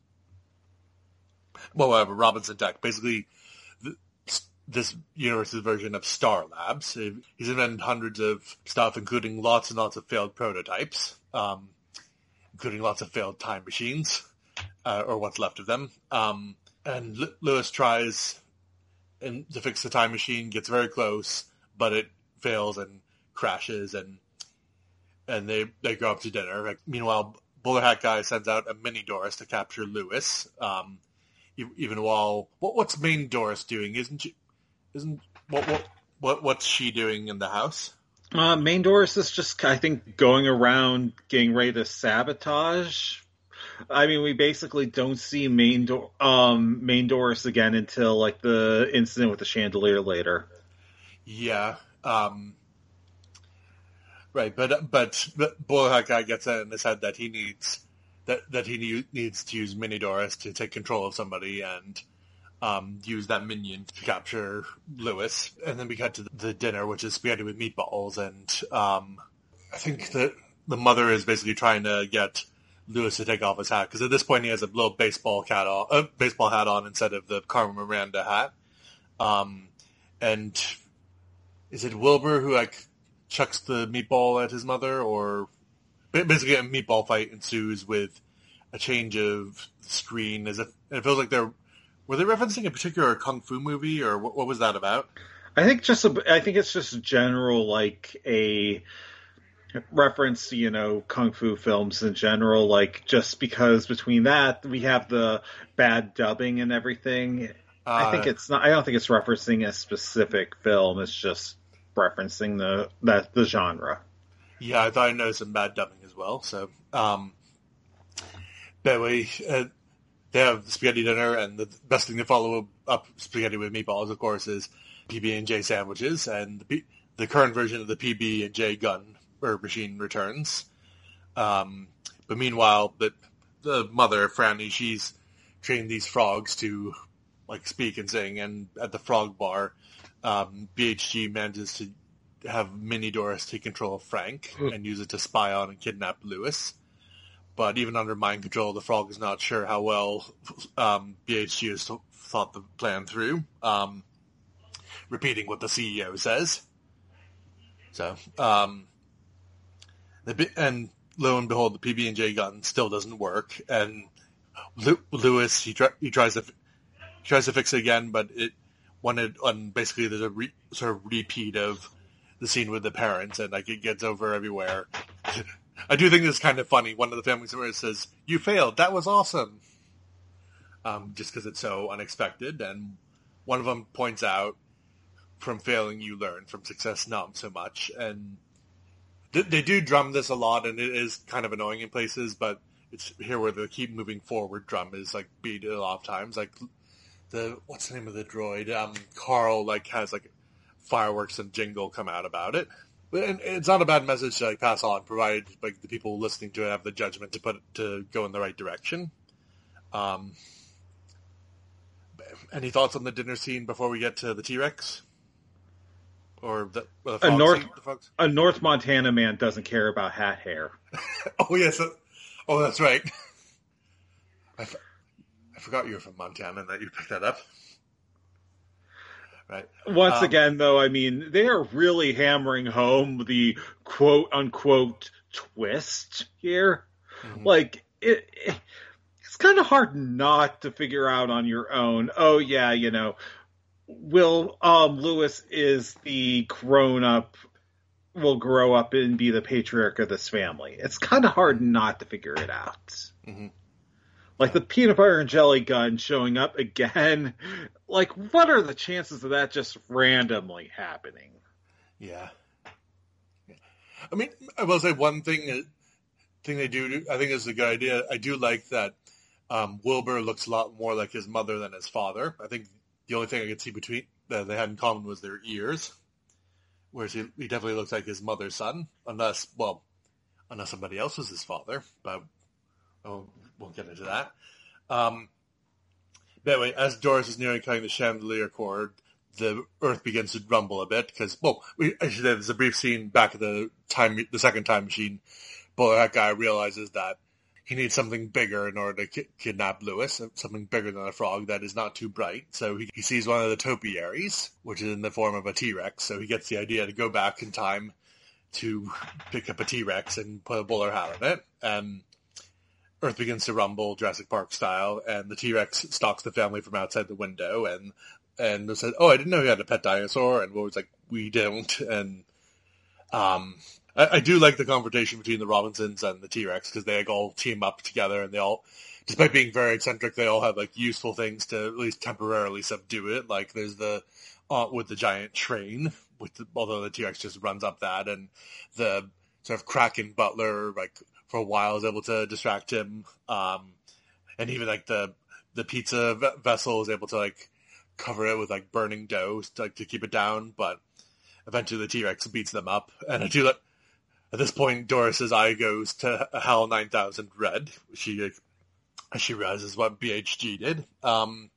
Well, whatever, Robinson Tech. Basically, th- this universe's version of Star Labs. He's invented hundreds of stuff, including lots and lots of failed prototypes, um, including lots of failed time machines, uh, or what's left of them. Um, and L- Lewis tries and to fix the time machine, gets very close, but it fails and crashes, and and they, they go up to dinner. Like, meanwhile, Bowler Hat Guy sends out a mini Doris to capture Lewis. Um, even while what what's main Doris doing? Isn't she? Isn't what what what what's she doing in the house? Uh, main Doris is just, I think, going around getting ready to sabotage. I mean, we basically don't see main Do- um main Doris again until like the incident with the chandelier later. Yeah. Um, right, but but, but Bowler Hat Guy gets it in his head that he needs that that he need, needs to use Mini Doris to take control of somebody and um, use that minion to capture Lewis. And then we cut to the, the dinner, which is spaghetti with meatballs, and um, I think that the mother is basically trying to get Lewis to take off his hat, because at this point he has a little baseball hat on, uh, baseball hat on instead of the Carmen Miranda hat. Um, and is it Wilbur who like chucks the meatball at his mother, or basically a meatball fight ensues with a change of screen? As if it feels like they're were they referencing a particular kung fu movie, or what, what was that about? I think just a, I think it's just general like a reference to, you know, kung fu films in general, like just because between that we have the bad dubbing and everything. Uh, I think it's not. I don't think it's referencing a specific film. It's just referencing the that the genre. Yeah, I thought I noticed some bad dubbing as well. So, um, but we uh, they have spaghetti dinner, and the best thing to follow up spaghetti with meatballs, of course, is P B and J sandwiches, and the, P- the current version of the P B and J gun or machine returns. Um, but meanwhile, the the mother Franny, she's trained these frogs to like speak and sing, and at the frog bar, um, B H G manages to have Mini Doris take control of Frank and use it to spy on and kidnap Lewis. But even under mind control, the frog is not sure how well um, B H G has thought the plan through, um, repeating what the C E O says. So, um, The, and lo and behold, the P B and J gun still doesn't work. And Lu- Lewis, he, try, he tries to he tries to fix it again, but it wanted on basically there's a re, sort of repeat of the scene with the parents, and like it gets over everywhere. I do think this is kind of funny. One of the family members says, "You failed. That was awesome." Um, just because it's so unexpected, and one of them points out, "From failing, you learn. From success, not so much." And th- they do drum this a lot, and it is kind of annoying in places. But it's here where the keep moving forward drum is like beat a lot of times. Like the what's the name of the droid? Um, Carl like has like fireworks and jingle come out about it. And it's not a bad message to like pass on, provided like the people listening to it have the judgment to put it, to go in the right direction. Um, any thoughts on the dinner scene before we get to the T-Rex? Or the, or the a North scene, the a North Montana man doesn't care about hat hair. oh yes, oh that's right. I, f- I forgot you were from Montana and that you picked that up. Right. Once um, again, though, I mean, they are really hammering home the quote-unquote twist here. Mm-hmm. Like, it, it, it's kind of hard not to figure out on your own, oh, yeah, you know, Will um, Lewis is the grown-up, will grow up and be the patriarch of this family. It's kind of hard not to figure it out. Mm-hmm. Like the peanut butter and jelly gun showing up again. Like, what are the chances of that just randomly happening? Yeah. yeah. I mean, I will say one thing thing they do, I think is a good idea. I do like that um, Wilbur looks a lot more like his mother than his father. I think the only thing I could see between that they had in common was their ears. Whereas he, he definitely looks like his mother's son. Unless, well, unless somebody else was his father. But oh, we'll get into that. Um, but anyway, as Doris is nearing cutting the chandelier cord, the Earth begins to rumble a bit because, well, we, I should say there's a brief scene back at the time, the second time machine. But that guy realizes that he needs something bigger in order to ki- kidnap Lewis, something bigger than a frog that is not too bright. So he, he sees one of the topiaries, which is in the form of a T-Rex. So he gets the idea to go back in time to pick up a T-Rex and put a bowler hat in it. And Earth begins to rumble, Jurassic Park style, and the T-Rex stalks the family from outside the window, and and said, "Oh, I didn't know you had a pet dinosaur," and Will was like, "We don't." And um, I, I do like the confrontation between the Robinsons and the T-Rex, because they like, all team up together, and they all, despite being very eccentric, they all have like useful things to at least temporarily subdue it. Like there's the uh, with the giant train, with the, although the T-Rex just runs up that, and the sort of Kraken butler, like, for a while is able to distract him. Um, and even like the, the pizza v- vessel is able to like cover it with like burning dough to, like, to keep it down. But eventually the T-Rex beats them up. And I do like, at this point, Doris's eye goes to HAL nine thousand red. She, she realizes what B H G did. Um,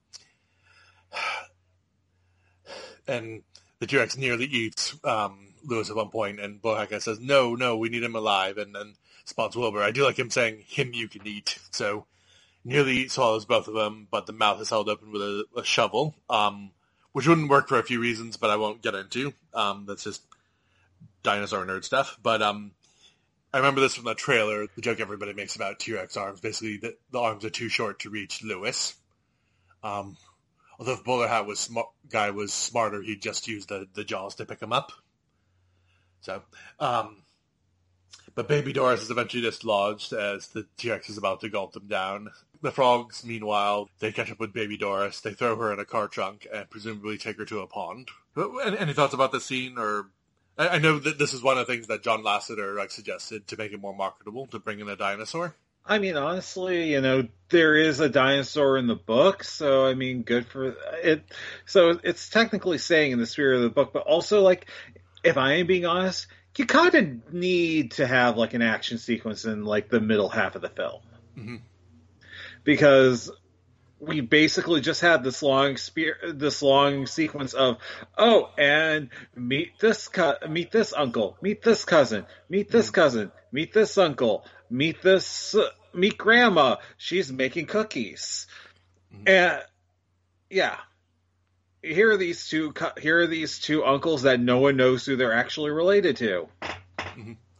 and the T-Rex nearly eats, um, Lewis at one point, and Bohaka says, no, no, we need him alive. And then spots Wilbur. I do like him saying, him you can eat. So nearly swallows both of them, but the mouth is held open with a, a shovel, um, which wouldn't work for a few reasons, but I won't get into. Um, that's just dinosaur nerd stuff. But um, I remember this from the trailer, the joke everybody makes about T-Rex arms. Basically, the, the arms are too short to reach Lewis. Um, although if Bowler Hat was sm- guy was smarter, he'd just use the, the jaws to pick him up. So, um, but Baby Doris is eventually dislodged as the T-Rex is about to gulp them down. The frogs, meanwhile, they catch up with Baby Doris. They throw her in a car trunk and presumably take her to a pond. Any, any thoughts about the scene? Or I, I know that this is one of the things that John Lasseter like suggested to make it more marketable, to bring in a dinosaur. I mean, honestly, you know, there is a dinosaur in the book, so, I mean, good for it. So it's technically saying in the spirit of the book, but also, like, if I am being honest, you kind of need to have, like, an action sequence in, like, the middle half of the film. Mm-hmm. Because we basically just had this long spe- this long sequence of, oh, and meet this co- meet this uncle, meet this cousin, meet this cousin, meet this uncle, meet this, uh, meet grandma. She's making cookies. Mm-hmm. And, yeah. Here are these two. Here are these two uncles that no one knows who they're actually related to. Mm-hmm.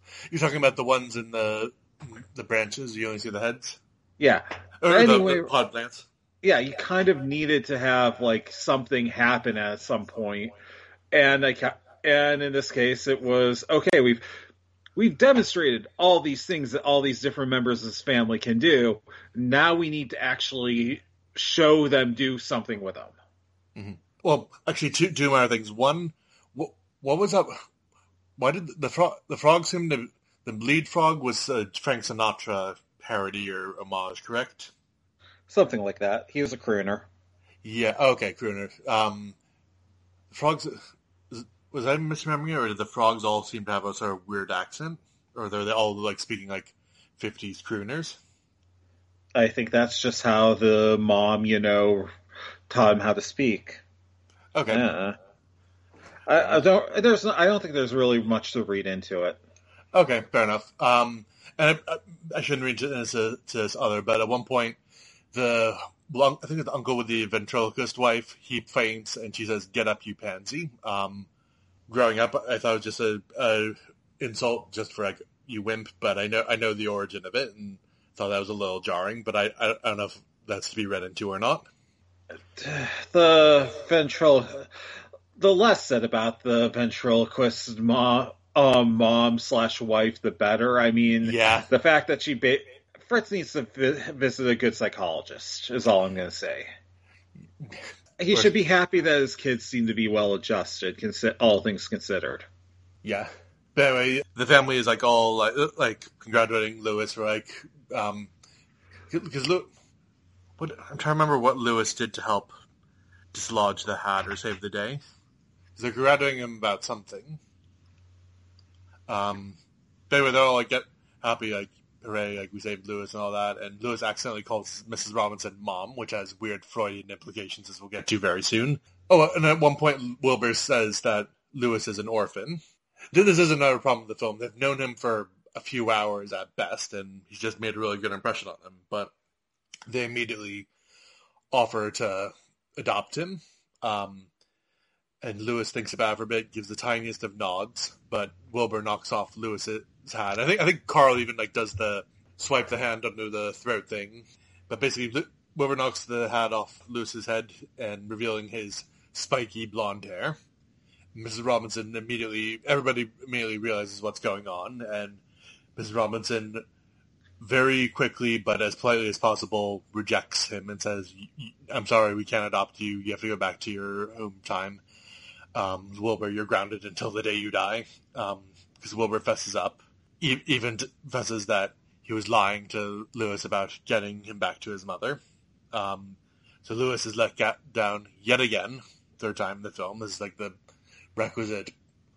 You're talking about the ones in the the branches. You only see the heads. Yeah. Or anyway, the, the pod plants. Yeah, you kind of needed to have like something happen at some point, and I ca- and in this case, it was okay. We've we've demonstrated all these things that all these different members of this family can do. Now we need to actually show them do something with them. Mm-hmm. Well, actually, two two more things. One, what, what was up? Why did the frog the frog seem to the lead frog was a Frank Sinatra parody or homage, correct? Something like that. He was a crooner. Yeah. Okay, crooner. Um, frogs. Was I misremembering it, or did the frogs all seem to have a sort of weird accent, or are they all like speaking like fifties crooners? I think that's just how the mom, you know, taught him how to speak. Okay. Yeah. I, I don't. There's. I don't think there's really much to read into it. Okay, fair enough. Um, and I, I shouldn't read into to this other, but at one point, the I think it's the uncle with the ventriloquist wife, he faints, and she says, "Get up, you pansy." Um, growing up, I thought it was just a, a insult just for like you wimp, but I know I know the origin of it, and thought that was a little jarring. But I I, I don't know if that's to be read into or not. The ventrilo, the less said about the ventriloquist mom, um, mom slash wife, the better. I mean, yeah, the fact that she ba- Fritz needs to vi- visit a good psychologist is all I'm going to say. He should be happy that his kids seem to be well adjusted, consi- all things considered. Yeah. But anyway, the family is like all like, like congratulating Lewis for like, um, because Lu- what I'm trying to remember what Lewis did to help dislodge the hat or save the day. Because they're congratulating him about something. Um, but anyway, they're all like get happy, like hooray, like we saved Lewis and all that. And Lewis accidentally calls Missus Robinson mom, which has weird Freudian implications, as we'll get to very soon. Oh, and at one point, Wilbur says that Lewis is an orphan. This is another problem with the film. They've known him for a few hours at best, and he's just made a really good impression on them. But they immediately offer to adopt him. Um, and Lewis thinks about it for a bit, gives the tiniest of nods, but Wilbur knocks off Lewis's hat. I think I think Carl even like does the swipe the hand under the throat thing. But basically, Wilbur knocks the hat off Lewis's head and revealing his spiky blonde hair. Missus Robinson immediately, everybody immediately realizes what's going on, and Missus Robinson very quickly, but as politely as possible, rejects him and says, "I'm sorry, we can't adopt you. You have to go back to your home time. Um, Wilbur, you're grounded until the day you die." Um, because Wilbur fesses up, e- even t- fesses that he was lying to Lewis about getting him back to his mother. Um, so Lewis is let ga- down yet again, third time in the film. This is like the requisite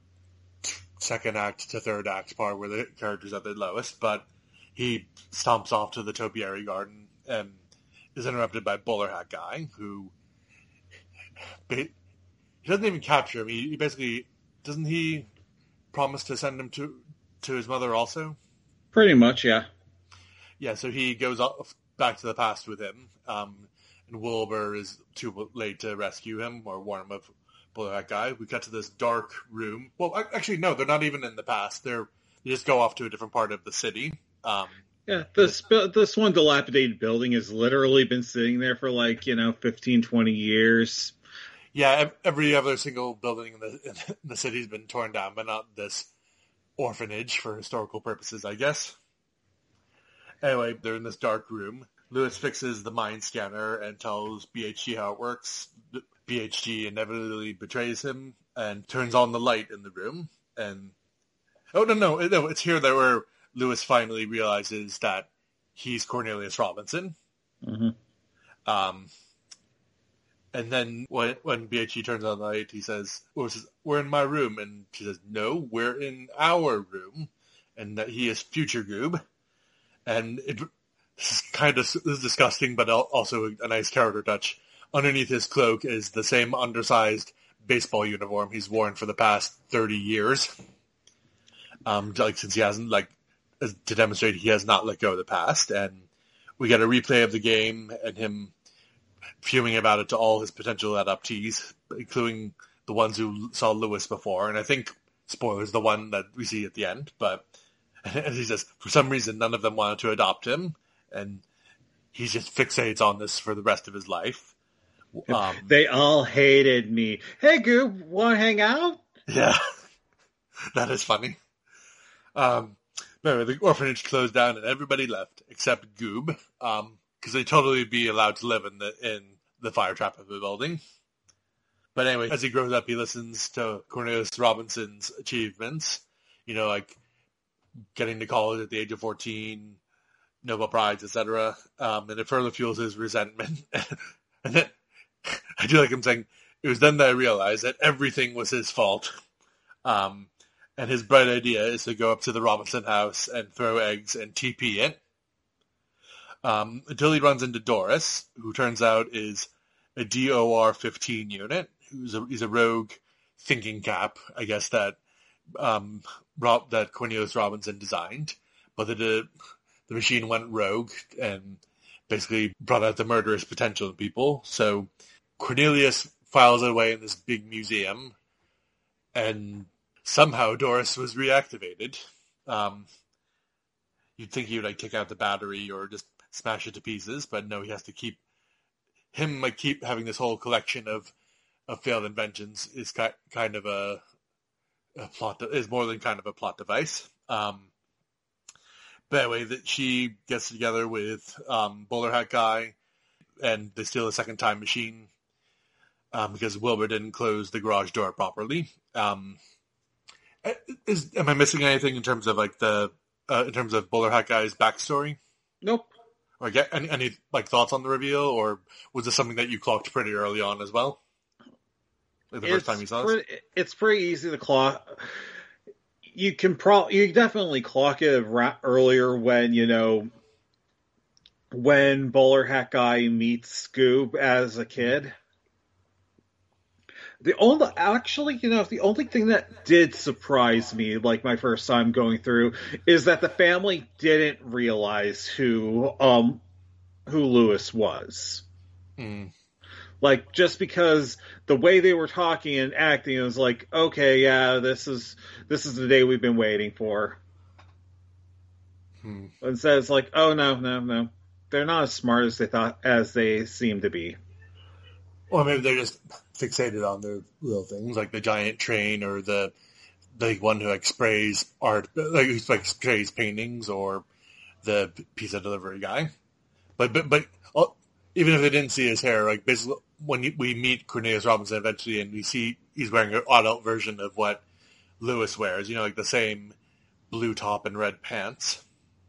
second act to third act part where the character's at their lowest, but he stomps off to the topiary garden and is interrupted by Bowler Hat Guy, who he doesn't even capture him. He, he basically doesn't he promise to send him to to his mother also? Pretty much, yeah. Yeah, so he goes off back to the past with him, um, and Wilbur is too late to rescue him or warn him of Bowler Hat Guy. We cut to this dark room. Well, actually, no, they're not even in the past. They're they just go off to a different part of the city. Um, yeah, this this one dilapidated building has literally been sitting there for like, you know, fifteen, twenty years. Yeah, every other single building in the, in the city has been torn down, but not this orphanage for historical purposes, I guess. Anyway, they're in this dark room. Lewis fixes the mind scanner and tells B H G how it works. B H G inevitably betrays him and turns on the light in the room. And oh no, no, no! It's here that where Lewis finally realizes that he's Cornelius Robinson. Mm-hmm. Um, and then when when B H G turns on the light, he says, well, says, "We're in my room," and she says, "No, we're in our room," and that he is Future Goob. And it this is kind of this is disgusting, but also a nice character touch. Underneath his cloak is the same undersized baseball uniform he's worn for the past thirty years. Um, like since he hasn't like to demonstrate he has not let go of the past, and we get a replay of the game and him fuming about it to all his potential adoptees, including the ones who saw Lewis before, and I think spoilers the one that we see at the end. But And he says, for some reason, none of them wanted to adopt him, and he just fixates on this for the rest of his life. Um, they all hated me. Hey, Goob, want to hang out? Yeah, that is funny. Um, no, the orphanage closed down and everybody left except Goob, because um, they'd totally be allowed to live in the in the fire trap of the building. But anyway, as he grows up, he listens to Cornelius Robinson's achievements. You know, like getting to college at the age of fourteen, Nobel Prize, et cetera. Um, and it further fuels his resentment. And then I do like him saying, it was then that I realized that everything was his fault. Um, and his bright idea is to go up to the Robinson house and throw eggs and T P it. Um, until he runs into Doris, who turns out is a D O R fifteen unit. Who's a, he's a rogue thinking cap, I guess, that um, Rob, that Cornelius Robinson designed. But the, the machine went rogue and basically brought out the murderous potential in people. So Cornelius files it away in this big museum, and somehow Doris was reactivated. Um, you'd think he would like take out the battery or just smash it to pieces, but no, he has to keep him like keep having this whole collection of, of failed inventions is ki- kind of a, a plot de- is more than kind of a plot device. Um, but anyway, that she gets together with um, Bowler Hat Guy, and they steal a second time machine um, because Wilbur didn't close the garage door properly. Um, is am I missing anything in terms of like the uh, in terms of Bowler Hat Guy's backstory? Nope. Or get any, any like thoughts on the reveal, or was this something that you clocked pretty early on as well? Like the it's first time you saw pretty, it? It's pretty easy to clock. You can pro you definitely clock it ra- earlier when, you know, when Bowler Hat Guy meets Scoob as a kid. The only, actually, you know, the only thing that did surprise me, like my first time going through, is that the family didn't realize who, um, who Lewis was. Mm. Like, just because the way they were talking and acting, it was like, okay, yeah, this is, this is the day we've been waiting for. Hmm. Instead, it's like, oh, no, no, no. They're not as smart as they thought, as they seem to be. Or maybe they're just fixated on their little things, like the giant train or the the one who like sprays art, like who like sprays paintings, or the pizza delivery guy. But but but uh, even if they didn't see his hair, like basically when you, we meet Cornelius Robinson eventually, and we see he's wearing an adult version of what Lewis wears, you know, like the same blue top and red pants.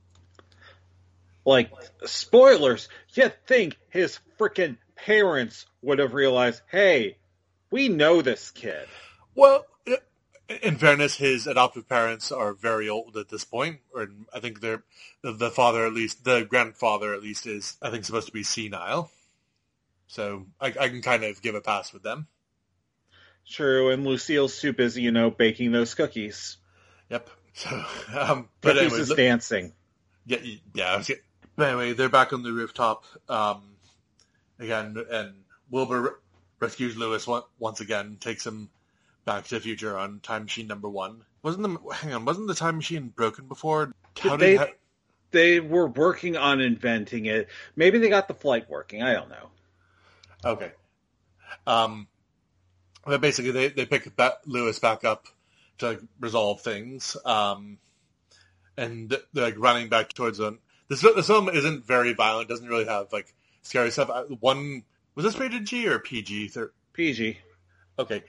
Like, spoilers, you'd think his freaking parents would have realized, hey, we know this kid. Well, in fairness, his adoptive parents are very old at this point, or I think they're the father, at least the grandfather, at least is I think supposed to be senile. So I, I can kind of give a pass with them. True, and Lucille's too busy, you know, baking those cookies. Yep. So, um, but cookies anyway, is dancing. Yeah, yeah. But anyway, they're back on the rooftop um, again, and Wilbur rescues Lewis once again, takes him back to the future on time machine number one. Wasn't the hang on? Wasn't the time machine broken before? How they did ha- they were working on inventing it. Maybe they got the flight working. I don't know. Okay. Um, but basically, they they pick back, Lewis back up to like, resolve things, um, and they're like running back towards them. This the film isn't very violent. Doesn't really have like scary stuff. One was this rated G or P G? P G. Okay.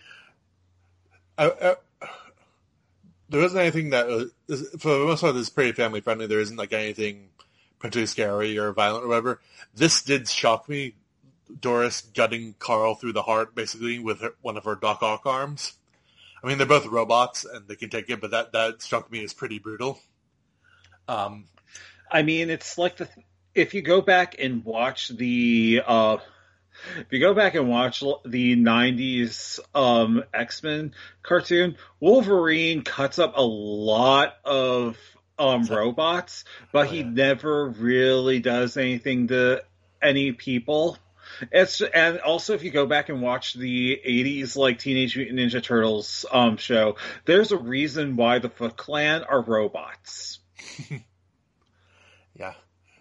I, I, there isn't anything that uh, for the most part is pretty family friendly. There isn't like anything particularly scary or violent or whatever. This did shock me. Doris gutting Carl through the heart, basically with her, one of her Doc Ock arms. I mean, they're both robots and they can take it, but that that struck me as pretty brutal. Um. I mean, it's like the if you go back and watch the uh, if you go back and watch the nineties um, X-Men cartoon, Wolverine cuts up a lot of um, robots, but oh, he yeah. never really does anything to any people. It's and also if you go back and watch the eighties like Teenage Mutant Ninja Turtles um, show, there's a reason why the Foot Clan are robots. Yeah.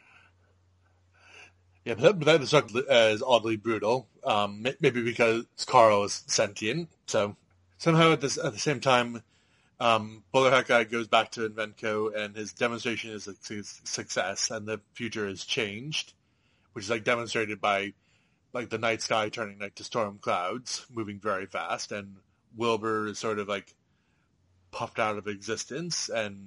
Yeah, but that, but that is struck as oddly brutal. Um, maybe because Carl is sentient. So somehow at this at the same time, um, Bowler Hat Guy goes back to Invenco, and his demonstration is a success, and the future is changed, which is like demonstrated by like the night sky turning like to storm clouds, moving very fast, and Wilbur is sort of like puffed out of existence, and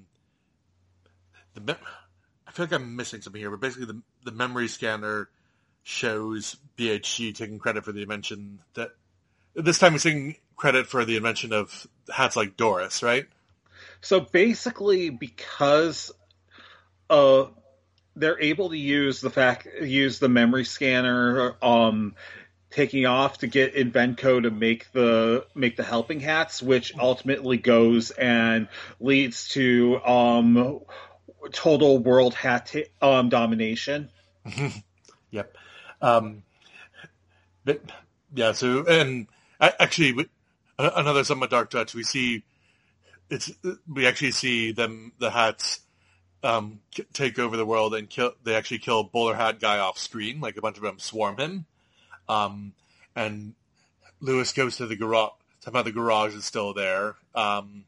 the me- I feel like I'm missing something here, but basically the the memory scanner shows B H G taking credit for the invention that this time he's taking credit for the invention of hats like Doris, right? So basically, because uh, they're able to use the fact use the memory scanner, um, taking off to get Invenco to make the make the helping hats, which ultimately goes and leads to um, total world hat t- um, domination. Yep. Um, but yeah. So and actually, another somewhat dark touch. We see it's we actually see them the hats um, take over the world and kill. They actually kill Bowler Hat Guy off screen. Like a bunch of them swarm him. Um, and Lewis goes to the garage. Somehow the garage is still there. Um,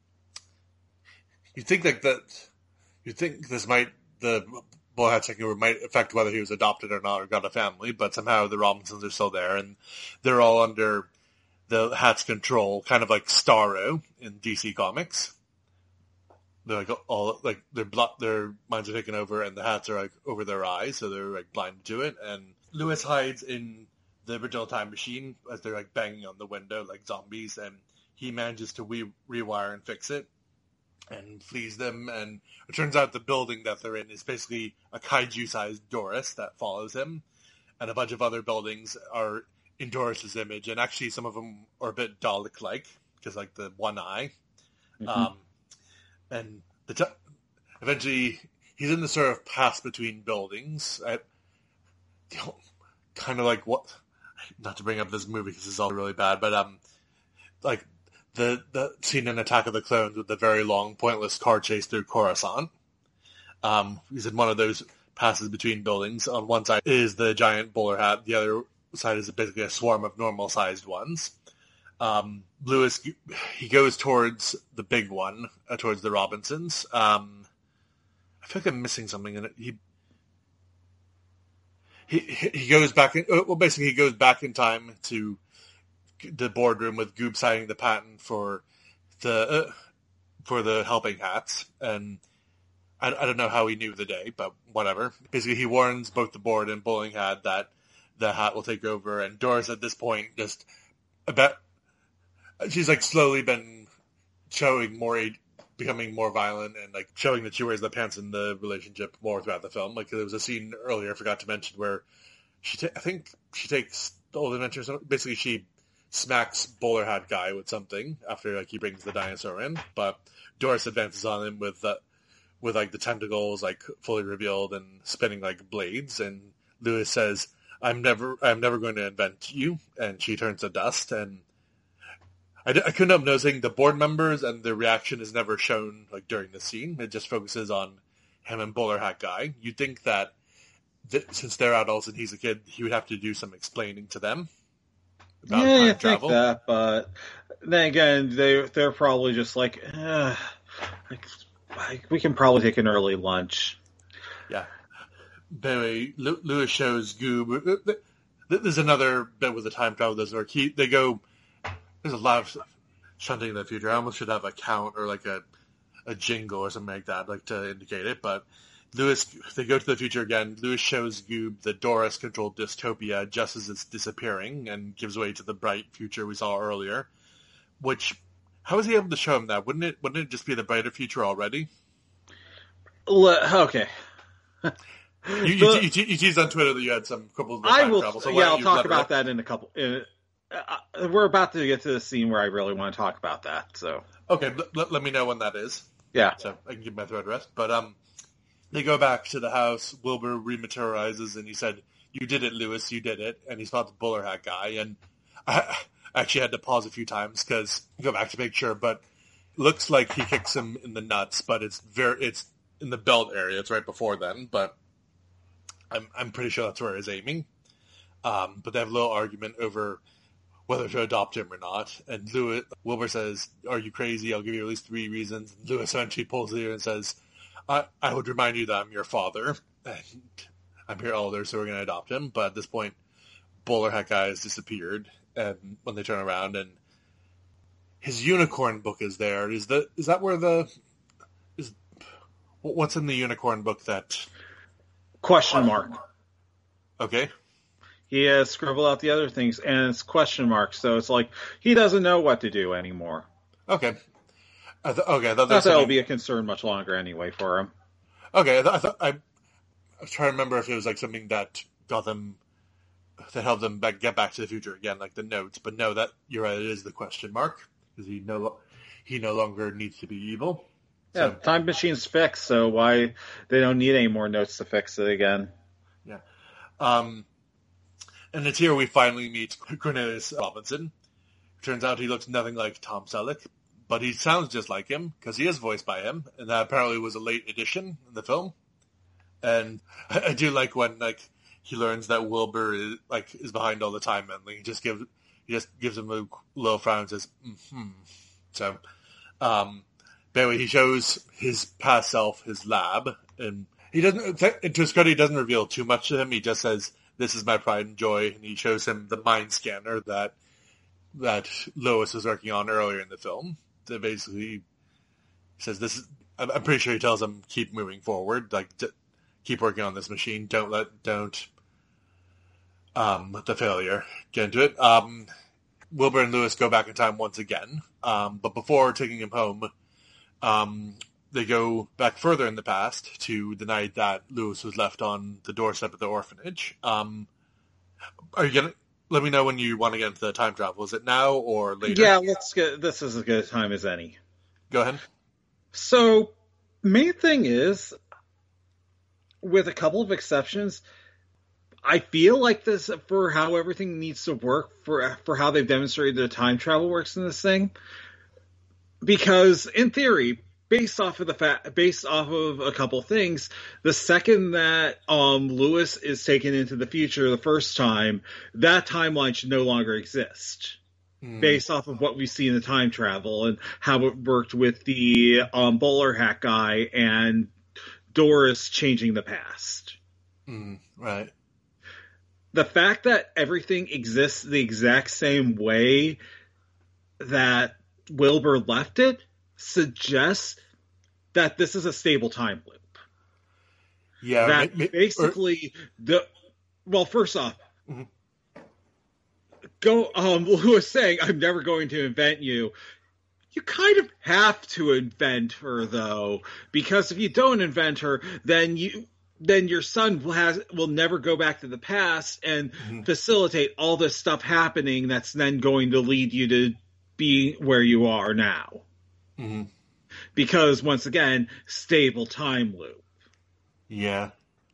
you think like that? You think this might the Bowler Hat takeover might affect whether he was adopted or not or got a family, but somehow the Robinsons are still there, and they're all under the Hat's control, kind of like Starro in D C Comics. They're like all like their blo- their minds are taken over, and the hats are like over their eyes, so they're like blinded to it. And Lewis hides in the original time machine as they're like banging on the window like zombies, and he manages to re- rewire and fix it and flees them. And it turns out the building that they're in is basically a kaiju-sized Doris that follows him, and a bunch of other buildings are in Doris's image, and actually some of them are a bit Dalek-like because like the one eye. Mm-hmm. Um, and the t- eventually he's in the sort of pass between buildings. At, you know, kind of like what? Not to bring up this movie because it's all really bad, but um, like the the scene in Attack of the Clones with the very long, pointless car chase through Coruscant. Um, he's in one of those passes between buildings. On one side is the giant bowler hat. The other side is basically a swarm of normal-sized ones. Um, Lewis, he goes towards the big one, uh, towards the Robinsons. Um, I feel like I'm missing something in it. He he he goes back in. Well, basically, he goes back in time to the boardroom with Goop signing the patent for the uh, for the helping hats, and I, I don't know how he knew the day, but whatever. Basically, he warns both the board and Bowling Hat that the hat will take over, and Doris at this point just about. She's like slowly been showing more, becoming more violent, and like showing that she wears the pants in the relationship more throughout the film. Like there was a scene earlier I forgot to mention where she, ta- I think she takes the old adventure. Basically, she smacks Bowler Hat Guy with something after like he brings the dinosaur in, but Doris advances on him with uh, with like the tentacles like fully revealed and spinning like blades, and Lewis says, "I'm never, I'm never going to invent you," and she turns to dust. And I, I couldn't help noticing the board members and their reaction is never shown like during the scene. It just focuses on him and Bowler Hat Guy. You'd think that th- since they're adults and he's a kid, he would have to do some explaining to them about yeah, time I travel. think that, but then again, they they're probably just like, eh, like, like, we can probably take an early lunch. Yeah. But anyway, Lewis shows Goob. There's another bit with the time travel doesn't work. He, they go. There's a lot of shunting in the future. I almost should have a count or like a a jingle or something like that, like to indicate it. But Lewis, they go to the future again. Lewis shows Goob the Doris-controlled dystopia just as it's disappearing and gives way to the bright future we saw earlier. Which, how was he able to show him that? Wouldn't it? Wouldn't it just be the brighter future already? Le- okay. You, you, you, you, you teased on Twitter that you had some quibbles with I time will. travel. So yeah, I'll talk about that in a couple. In, uh, we're about to get to the scene where I really want to talk about that. So okay, let, let me know when that is. Yeah, so I can give my thread rest. But um, they go back to the house. Wilbur rematerializes, and he said, "You did it, Lewis. You did it." And he spots the Bowler Hat Guy, and I actually had to pause a few times because go back to make sure. But looks like he kicks him in the nuts, but it's very it's in the belt area. It's right before then, but I'm I'm pretty sure that's where he's aiming. Um, but they have a little argument over whether to adopt him or not. And Lewis, Wilbur says, "Are you crazy? I'll give you at least three reasons." And Lewis eventually pulls it and says, I, I would remind you that I'm your father, and I'm your elder, so we're going to adopt him. But at this point, Bowler Hat Guy has disappeared, and when they turn around, and his unicorn book is there. Is the is that where the is what's in the unicorn book that question mark? Okay. He has scribbled out the other things, and it's question marks, so it's like he doesn't know what to do anymore. Okay. I th- okay, I thought Not that will will be a concern much longer anyway for him. Okay, I, th- I thought I, I was trying to remember if it was like something that got them, that helped them back, get back to the future again, like the notes. But no, that you're right. It is the question mark because he no he no longer needs to be evil. Yeah, so, time machine's fixed, so why they don't need any more notes to fix it again? Yeah. Um. And it's here we finally meet Cornelius Robinson. Turns out he looks nothing like Tom Selleck, but he sounds just like him because he is voiced by him, and that apparently was a late addition in the film. And I do like when like he learns that Wilbur is like is behind all the time meddling. He just gives he just gives him a little frown and says, "Hmm." So, um, but anyway, he shows his past self his lab, and he doesn't. To his credit, he doesn't reveal too much to him. He just says, "This is my pride and joy," and he shows him the mind scanner that that Lois was working on earlier in the film. That basically says, "This is." I'm pretty sure he tells him, "Keep moving forward, like d- keep working on this machine. Don't let don't um, let the failure get into it." Um, Wilbur and Lewis go back in time once again, um, but before taking him home, um, they go back further in the past to the night that Lewis was left on the doorstep of the orphanage. Um, are you gonna let me know when you want to get into the time travel? Is it now or later? Yeah, let's get. This is as good a time as any. Go ahead. So, main thing is, with a couple of exceptions, I feel like this for how everything needs to work for for how they've demonstrated the time travel works in this thing. Because in theory, based off of the fact, based off of a couple things, the second that um, Lewis is taken into the future the first time, that timeline should no longer exist. Mm. Based off of what we see in the time travel and how it worked with the um, bowler hat guy and Doris changing the past. Mm, right. The fact that everything exists the exact same way that Wilbur left it suggests that this is a stable time loop. Yeah. That ma- ma- basically or... the well, first off, mm-hmm. go um Lewis saying, "I'm never going to invent you." You kind of have to invent her though, because if you don't invent her, then you then your son will has will never go back to the past and mm-hmm. facilitate all this stuff happening that's then going to lead you to be where you are now. Mm-hmm. Because once again, stable time loop. Yeah.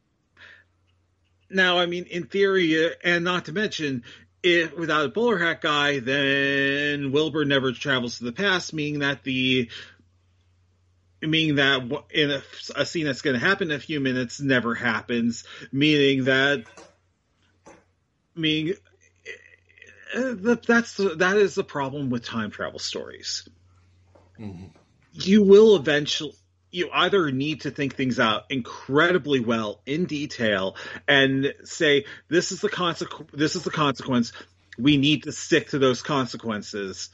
Now, I mean, in theory, and not to mention, if without a bowler hat guy, then Wilbur never travels to the past, meaning that the meaning that in a, a scene that's going to happen in a few minutes never happens, meaning that meaning that's that is the problem with time travel stories. Mm-hmm. You will eventually, you either need to think things out incredibly well in detail and say, this is the consequence, this is the consequence, we need to stick to those consequences.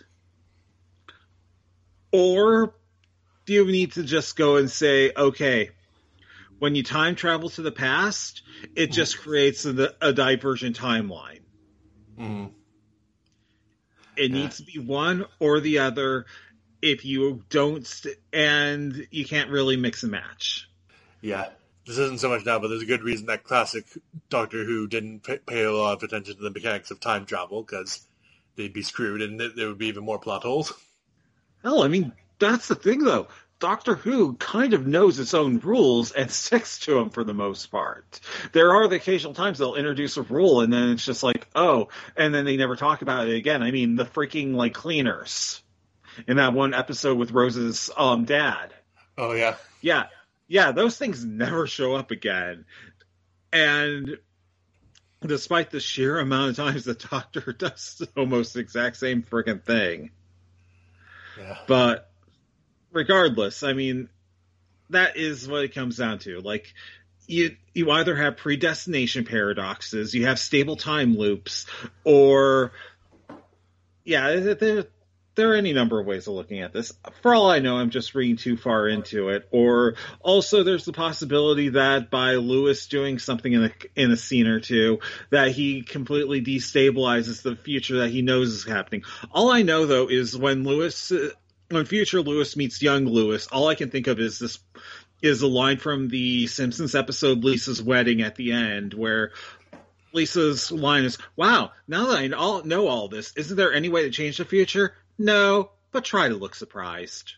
Or do you need to just go and say, okay, when you time travel to the past, it just creates a, a divergent timeline. Mm-hmm. It yeah. needs to be one or the other. If you don't, st- and you can't really mix and match. Yeah. This isn't so much now, but there's a good reason that classic Doctor Who didn't pay, pay a lot of attention to the mechanics of time travel, because they'd be screwed and there would be even more plot holes. Hell, I mean, that's the thing, though. Doctor Who kind of knows its own rules and sticks to them for the most part. There are the occasional times they'll introduce a rule and then it's just like, oh, and then they never talk about it again. I mean, the freaking, like, cleaners in that one episode with Rose's um, dad. Oh, yeah. Yeah. Yeah, those things never show up again. And despite the sheer amount of times the Doctor does almost the exact same friggin' thing. Yeah. But regardless, I mean, that is what it comes down to. Like, you you either have predestination paradoxes, you have stable time loops, or yeah, there, there are any number of ways of looking at this. For all I know, I'm just reading too far into it. Or also, there's the possibility that by Lewis doing something in a in a scene or two, that he completely destabilizes the future that he knows is happening. All I know, though, is when Lewis, uh, when future Lewis meets young Lewis, all I can think of is this. is a line from the Simpsons episode Lisa's Wedding at the end, where Lisa's line is, wow, now that I all know all this, isn't there any way to change the future? No, but try to look surprised.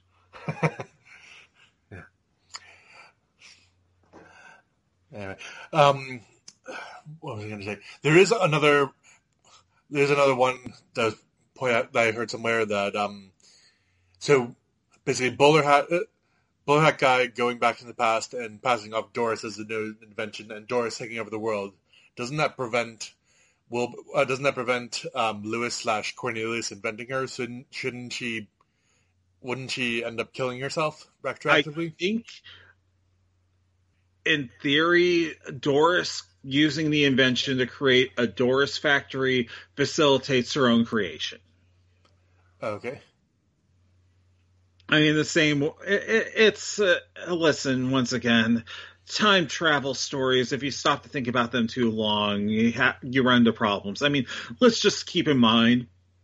Yeah. Anyway, um, what was I going to say? There is another, there's another one that was point out that I heard somewhere that, um, so basically Bowler Hat, Bowler Hat Guy going back in the past and passing off Doris as the new invention, and Doris taking over the world. Doesn't that prevent Will? Uh, doesn't that prevent um, Lewis slash Cornelius inventing her? Shouldn't shouldn't she? Wouldn't she end up killing herself retroactively? I think, in theory, Doris using the invention to create a Doris factory facilitates her own creation. Okay. I mean, the same, it, it, it's, uh, listen, once again, time travel stories, if you stop to think about them too long, you, ha- you run into problems. I mean, let's just keep in mind,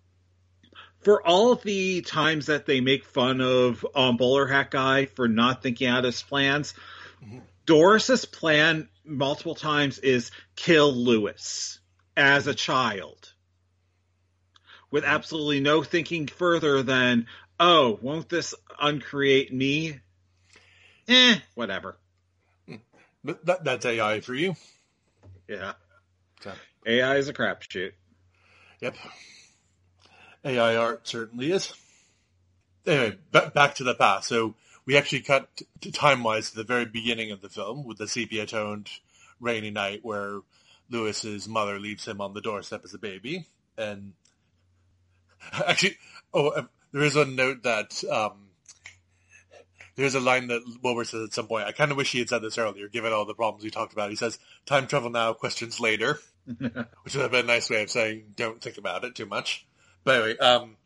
for all of the times that they make fun of um, Bowler Hat Guy for not thinking out his plans, mm-hmm. Doris's plan multiple times is kill Lewis as a child. With mm-hmm. absolutely no thinking further than, oh, won't this uncreate me? Eh, whatever. But that, that's A I for you. Yeah. So. A I is a crapshoot. Yep. A I art certainly is. Anyway, b- back to the past. So we actually cut t- time-wise to the very beginning of the film with the sepia-toned rainy night where Lewis's mother leaves him on the doorstep as a baby. And actually, oh, there is a note that um, there's a line that Wilbur says at some point. I kind of wish he had said this earlier, given all the problems we talked about. He says, time travel now, questions later, which would have been a nice way of saying don't think about it too much. But anyway, um,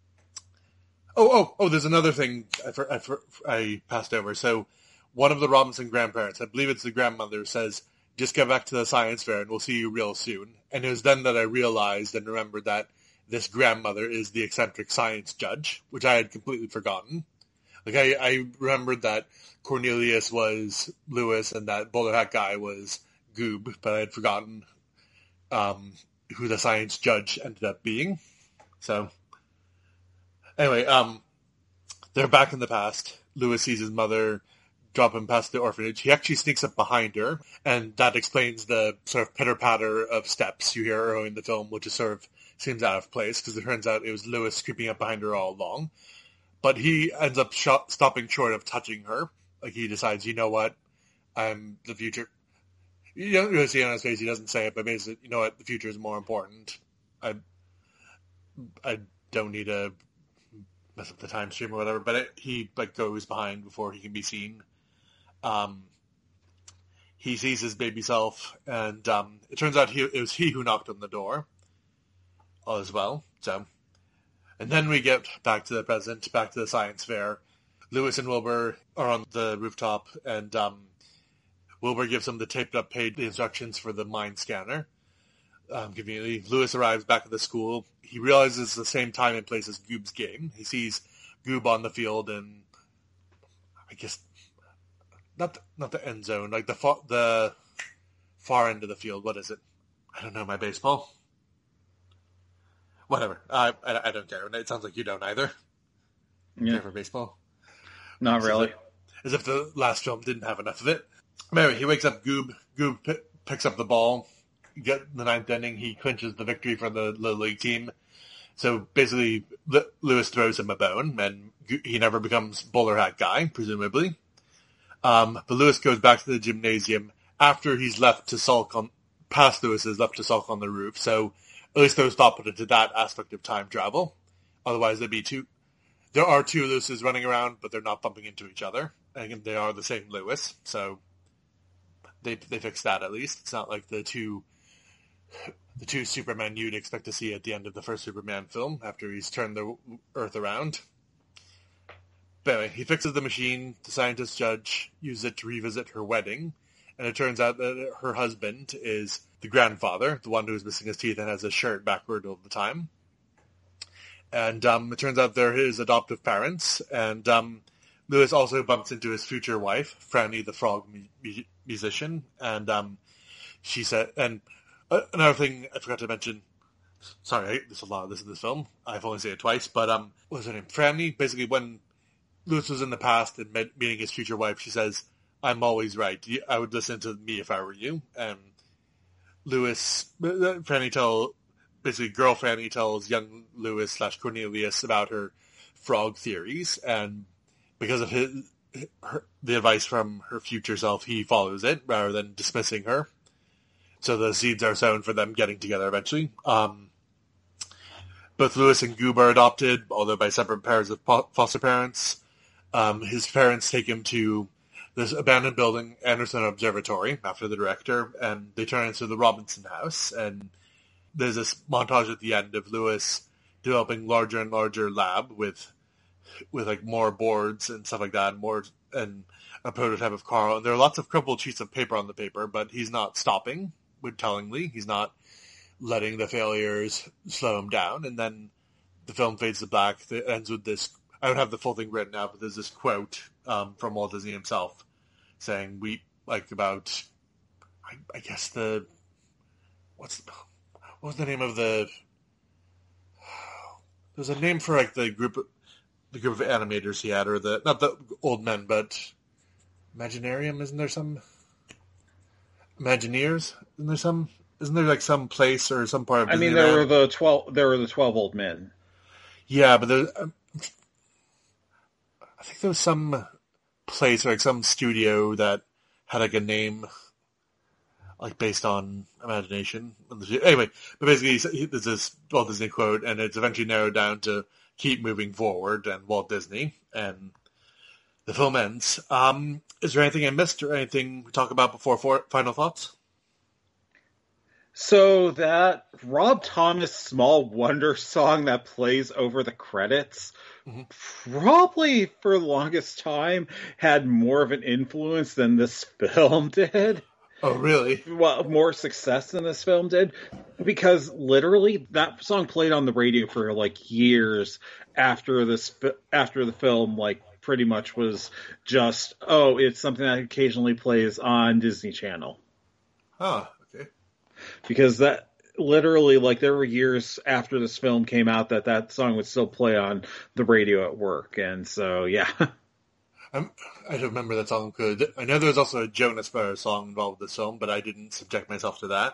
oh, oh, oh, there's another thing I, for, I, for, I passed over. So one of the Robinson grandparents, I believe it's the grandmother, says, just get back to the science fair and we'll see you real soon. And it was then that I realized and remembered that this grandmother is the eccentric science judge, which I had completely forgotten. Like, I, I remembered that Cornelius was Lewis and that Bowler Hat Guy was Goob, but I had forgotten um, who the science judge ended up being. So, anyway, um, they're back in the past. Lewis sees his mother drop him past the orphanage. He actually sneaks up behind her, and that explains the sort of pitter-patter of steps you hear early in the film, which is sort of seems out of place, because it turns out it was Lewis creeping up behind her all along. But he ends up sh- stopping short of touching her. Like, he decides, you know what, I'm the future. You don't really see it on his face, he doesn't say it, but basically, you know what, the future is more important. I I don't need to mess up the time stream or whatever, but it, he, like, goes behind before he can be seen. Um, he sees his baby self, and um, it turns out he, it was he who knocked on the door as well, so... And then we get back to the present, back to the science fair. Lewis and Wilbur are on the rooftop, and um, Wilbur gives them the taped-up page instructions for the mind scanner. Um, conveniently, Lewis arrives back at the school. He realizes it's the same time and place as Goob's game. He sees Goob on the field, and I guess not the, not the end zone, like the far, the far end of the field. What is it? I don't know my baseball. Whatever. Uh, I, I don't care. It sounds like you don't either. Yeah. Care for baseball? Not really. As if, as if the last film didn't have enough of it. Anyway, he wakes up Goob. Goob p- picks up the ball. Get the ninth inning. He clinches the victory for the Little League team. So basically, L- Lewis throws him a bone, and he never becomes Bowler Hat Guy, presumably. Um, but Lewis goes back to the gymnasium after he's left to sulk on, past Lewis is left to sulk on the roof. So at least there was thought put into that aspect of time travel. Otherwise, there'd be two. There are two Lewises running around, but they're not bumping into each other. And they are the same Lewis, so they they fixed that at least. It's not like the two the two Supermen you'd expect to see at the end of the first Superman film after he's turned the Earth around. But anyway, he fixes the machine. The scientist judge uses it to revisit her wedding, and it turns out that her husband is the grandfather, the one who's missing his teeth and has his shirt backward all the time. And um, it turns out they're his adoptive parents, and um, Lewis also bumps into his future wife, Franny the frog mu- musician, and um, she said, and uh, another thing I forgot to mention, sorry, there's a lot of this in this film, I've only seen it twice, but um, what was her name? Franny, basically when Lewis was in the past and met, meeting his future wife, she says, I'm always right, I would listen to me if I were you, and Lewis, Franny tell, basically girl Franny tells young Lewis slash Cornelius about her frog theories, and because of his her, the advice from her future self, he follows it rather than dismissing her. So the seeds are sown for them getting together eventually. Um, both Lewis and Goob are adopted, although by separate pairs of po- foster parents. Um, his parents take him to this abandoned building, Anderson Observatory, after the director, and they turn into the Robinson House, and there's this montage at the end of Lewis developing larger and larger lab with with like more boards and stuff like that, and more and a prototype of Carl. And there are lots of crumpled sheets of paper on the paper, but he's not stopping. With tellingly, he's not letting the failures slow him down. And then the film fades to black. It ends with this. I don't have the full thing written out, but there's this quote um, from Walt Disney himself saying, "We like about, I, I guess the what's the, what was the name of the? There's a name for like the group, the group of animators he had, or the not the old men, but Imaginarium. Isn't there some Imagineers? Isn't there some? Isn't there like some place or some part of? I mean, there were the twelve. There were the twelve old men. Yeah, but there. Um, I think there was some place or like some studio that had like a name, like based on imagination. Anyway, but basically, there's this Walt Disney quote, and it's eventually narrowed down to "keep moving forward" and Walt Disney, and the film ends. Um, is there anything I missed or anything we talk about before for final thoughts? So that Rob Thomas Small Wonder song that plays over the credits, mm-hmm. probably for the longest time had more of an influence than this film did. Oh, really? Well, more success than this film did, because literally that song played on the radio for like years after this after the film like pretty much was just oh, it's something that occasionally plays on Disney Channel. Oh. Because that literally, like, there were years after this film came out that that song would still play on the radio at work, and so yeah. I'm, I don't remember that song. Good. I know there was also a Jonas Brothers song involved with this film, but I didn't subject myself to that.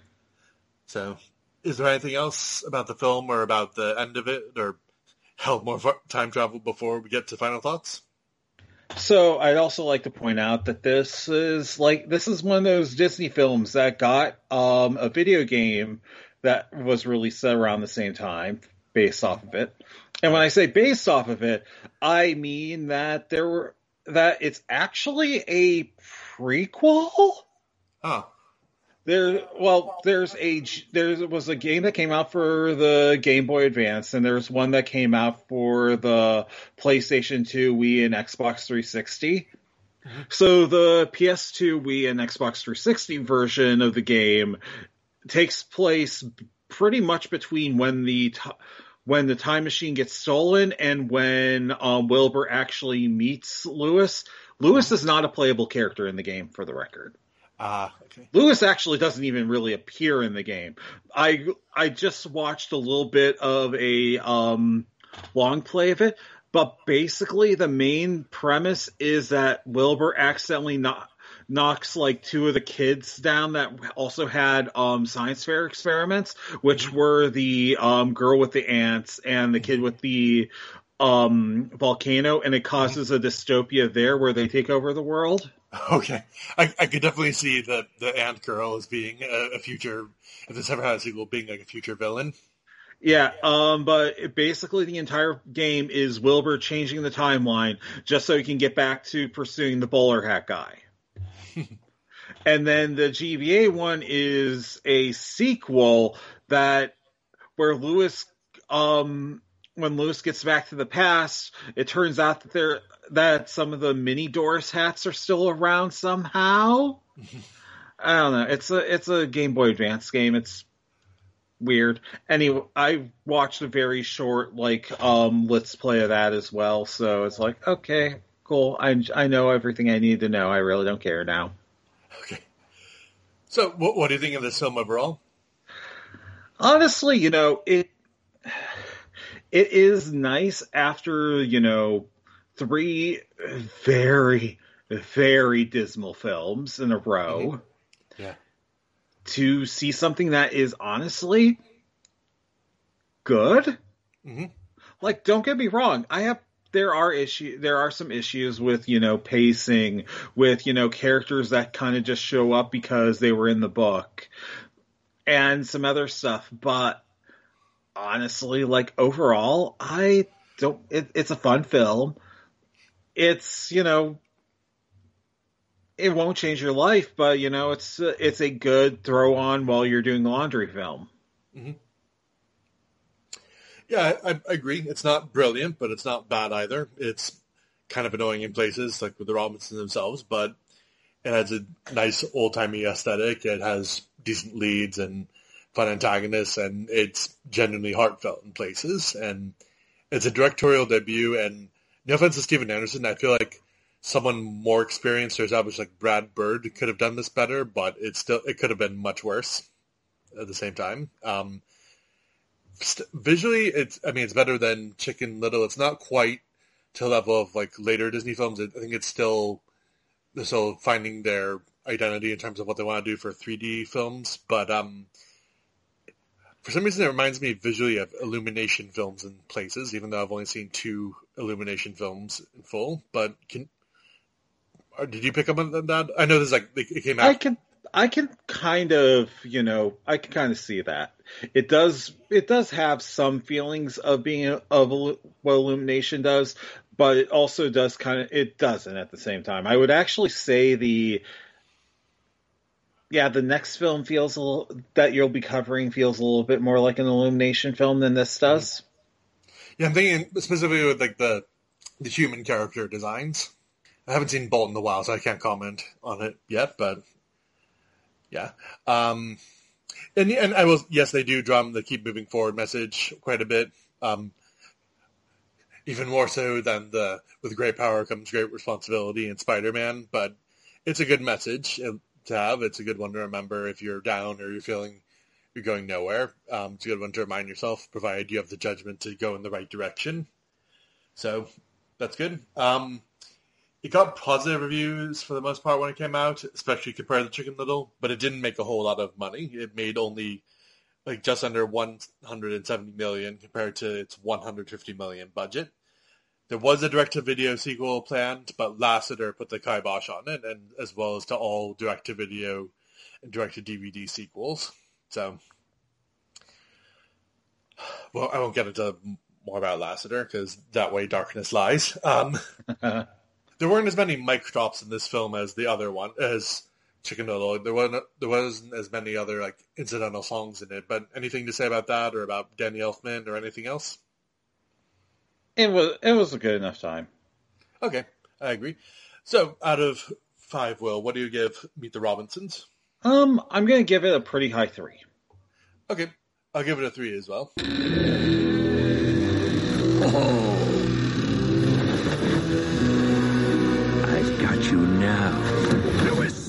So, is there anything else about the film or about the end of it, or hell, more time travel before we get to final thoughts? So I'd also like to point out that this is like this is one of those Disney films that got um, a video game that was released around the same time based off of it. And when I say based off of it, I mean that there were that it's actually a prequel. Oh. There, well, there's a there was a game that came out for the Game Boy Advance, and there's one that came out for the PlayStation two, Wii, and Xbox three sixty. Mm-hmm. So the P S two, Wii, and Xbox three sixty version of the game takes place pretty much between when the t- when the time machine gets stolen and when um, Wilbur actually meets Lewis. Lewis is not a playable character in the game, for the record. Ah, uh, okay. Lewis actually doesn't even really appear in the game. I I just watched a little bit of a um, long play of it, but basically the main premise is that Wilbur accidentally knock, knocks like two of the kids down that also had um, science fair experiments, which mm-hmm. were the um, girl with the ants and the kid with the um, volcano, and it causes a dystopia there where they take over the world. Okay. I, I could definitely see the, the Ant Girl as being a, a future, if this ever had a sequel, being like a future villain. Yeah, um, but it, basically the entire game is Wilbur changing the timeline just so he can get back to pursuing the bowler hat guy. And then the G B A one is a sequel that where Lewis, um, when Lewis gets back to the past, it turns out that there that some of the mini Doris hats are still around somehow. I don't know. It's a it's a Game Boy Advance game. It's weird. Anyway, I watched a very short like um let's play of that as well. So it's like, okay, cool. I I know everything I need to know. I really don't care now. Okay. So, what, what do you think of this film overall? Honestly, you know, it it is nice after, you know, three very, very dismal films in a row. Mm-hmm. Yeah. To see something that is honestly good. Mm-hmm. Like, don't get me wrong. I have There are issue. There are some issues with, you know, pacing, with, you know, characters that kind of just show up because they were in the book, and some other stuff. But honestly, like overall, I don't. It, it's a fun film. It's, you know, it won't change your life, but you know, it's it's a good throw on while you're doing laundry film. Mm-hmm. Yeah, I, I agree. It's not brilliant, but it's not bad either. It's kind of annoying in places, like with the Robinsons themselves, but it has a nice old-timey aesthetic. It has decent leads and fun antagonists, and it's genuinely heartfelt in places. And it's a directorial debut, and no offense to Steven Anderson, I feel like someone more experienced or established like Brad Bird could have done this better, but it still it could have been much worse at the same time. Um, Visually, it's I mean, it's better than Chicken Little. It's not quite to the level of like later Disney films. I think it's still they're still finding their identity in terms of what they want to do for three D films. But um, for some reason, it reminds me visually of Illumination films in places, even though I've only seen two Illumination films in full. But can or did you pick up on that? I know this is like it came out. I can. I can kind of, you know, I can kind of see that. It does, it does have some feelings of being of what Illumination does, but it also does kind of, it doesn't at the same time. I would actually say the, yeah, the next film feels a little, that you'll be covering feels a little bit more like an Illumination film than this does. Yeah, I'm thinking specifically with like the the human character designs. I haven't seen Bolt in a while, so I can't comment on it yet, but. Yeah. Um, and and I will, yes, they do drum the keep moving forward message quite a bit. Um, even more so than the with great power comes great responsibility in Spider-Man. But it's a good message to have. It's a good one to remember if you're down or you're feeling you're going nowhere. Um, it's a good one to remind yourself, provided you have the judgment to go in the right direction. So that's good. Um, It got positive reviews for the most part when it came out, especially compared to Chicken Little, but it didn't make a whole lot of money. It made only like just under one hundred seventy million dollars compared to its one hundred fifty million dollars budget. There was a direct-to-video sequel planned, but Lasseter put the kibosh on it, and as well as to all direct-to-video and direct-to-D V D sequels. So, well, I won't get into more about Lasseter, because that way darkness lies. Um... There weren't as many mic drops in this film as the other one, as Chicken Little. There wasn't, there wasn't as many other like incidental songs in it. But anything to say about that, or about Danny Elfman, or anything else? It was it was a good enough time. Okay, I agree. So, out of five, Will, what do you give Meet the Robinsons? Um, I'm going to give it a pretty high three. Okay, I'll give it a three as well. Oh. You now, Lewis.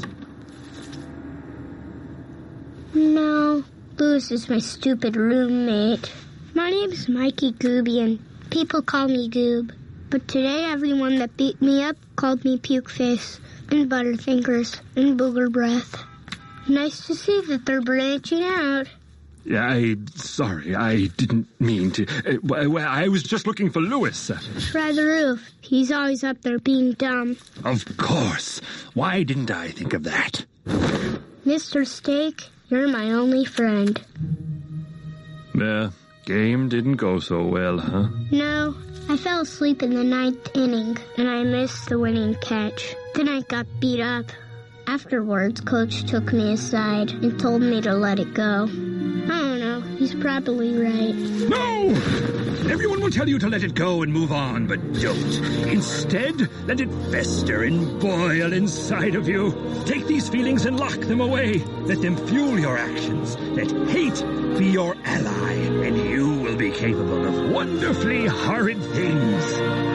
No, Lewis is my stupid roommate. My name's Mikey Goobian. People call me Goob. But today everyone that beat me up called me Puke Face and Butterfingers and Booger Breath. Nice to see that they're branching out. I'm sorry, I didn't mean to. Uh, well, I was just looking for Lewis. Try the roof. He's always up there being dumb. Of course. Why didn't I think of that? Mister Steak, you're my only friend. The game didn't go so well, huh? No, I fell asleep in the ninth inning, and I missed the winning catch. Then I got beat up. Afterwards, Coach took me aside and told me to let it go. I don't know, he's probably right. No! Everyone will tell you to let it go and move on, but don't. Instead, let it fester and boil inside of you. Take these feelings and lock them away. Let them fuel your actions. Let hate be your ally, and you will be capable of wonderfully horrid things.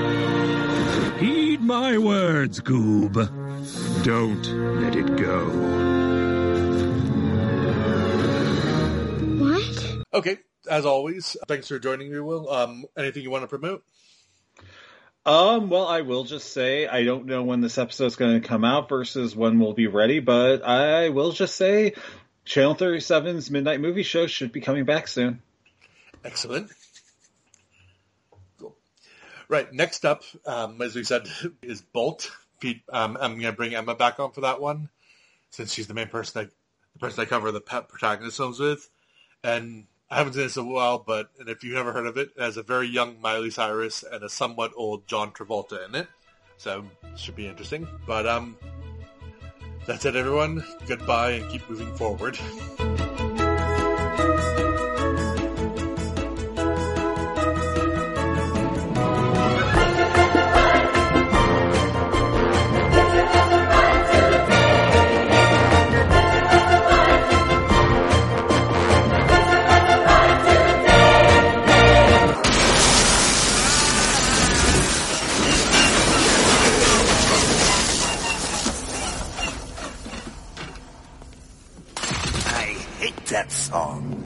Heed my words, Goob. Don't let it go. What? Okay, as always, thanks for joining me, Will. Um, anything you want to promote? Um, well, I will just say I don't know when this episode's going to come out versus when we'll be ready, but I will just say Channel thirty-seven's Midnight Movie Show should be coming back soon. Excellent. Cool. Right, next up, um, as we said, is Bolt. Pete, um, I'm going to bring Emma back on for that one, since she's the main person, I, the person I cover the pet protagonist films with. And I haven't seen this in a while, but and if you've never heard of it, it has a very young Miley Cyrus and a somewhat old John Travolta in it. So, it should be interesting. But, um, that's it, everyone. Goodbye, and keep moving forward. That song.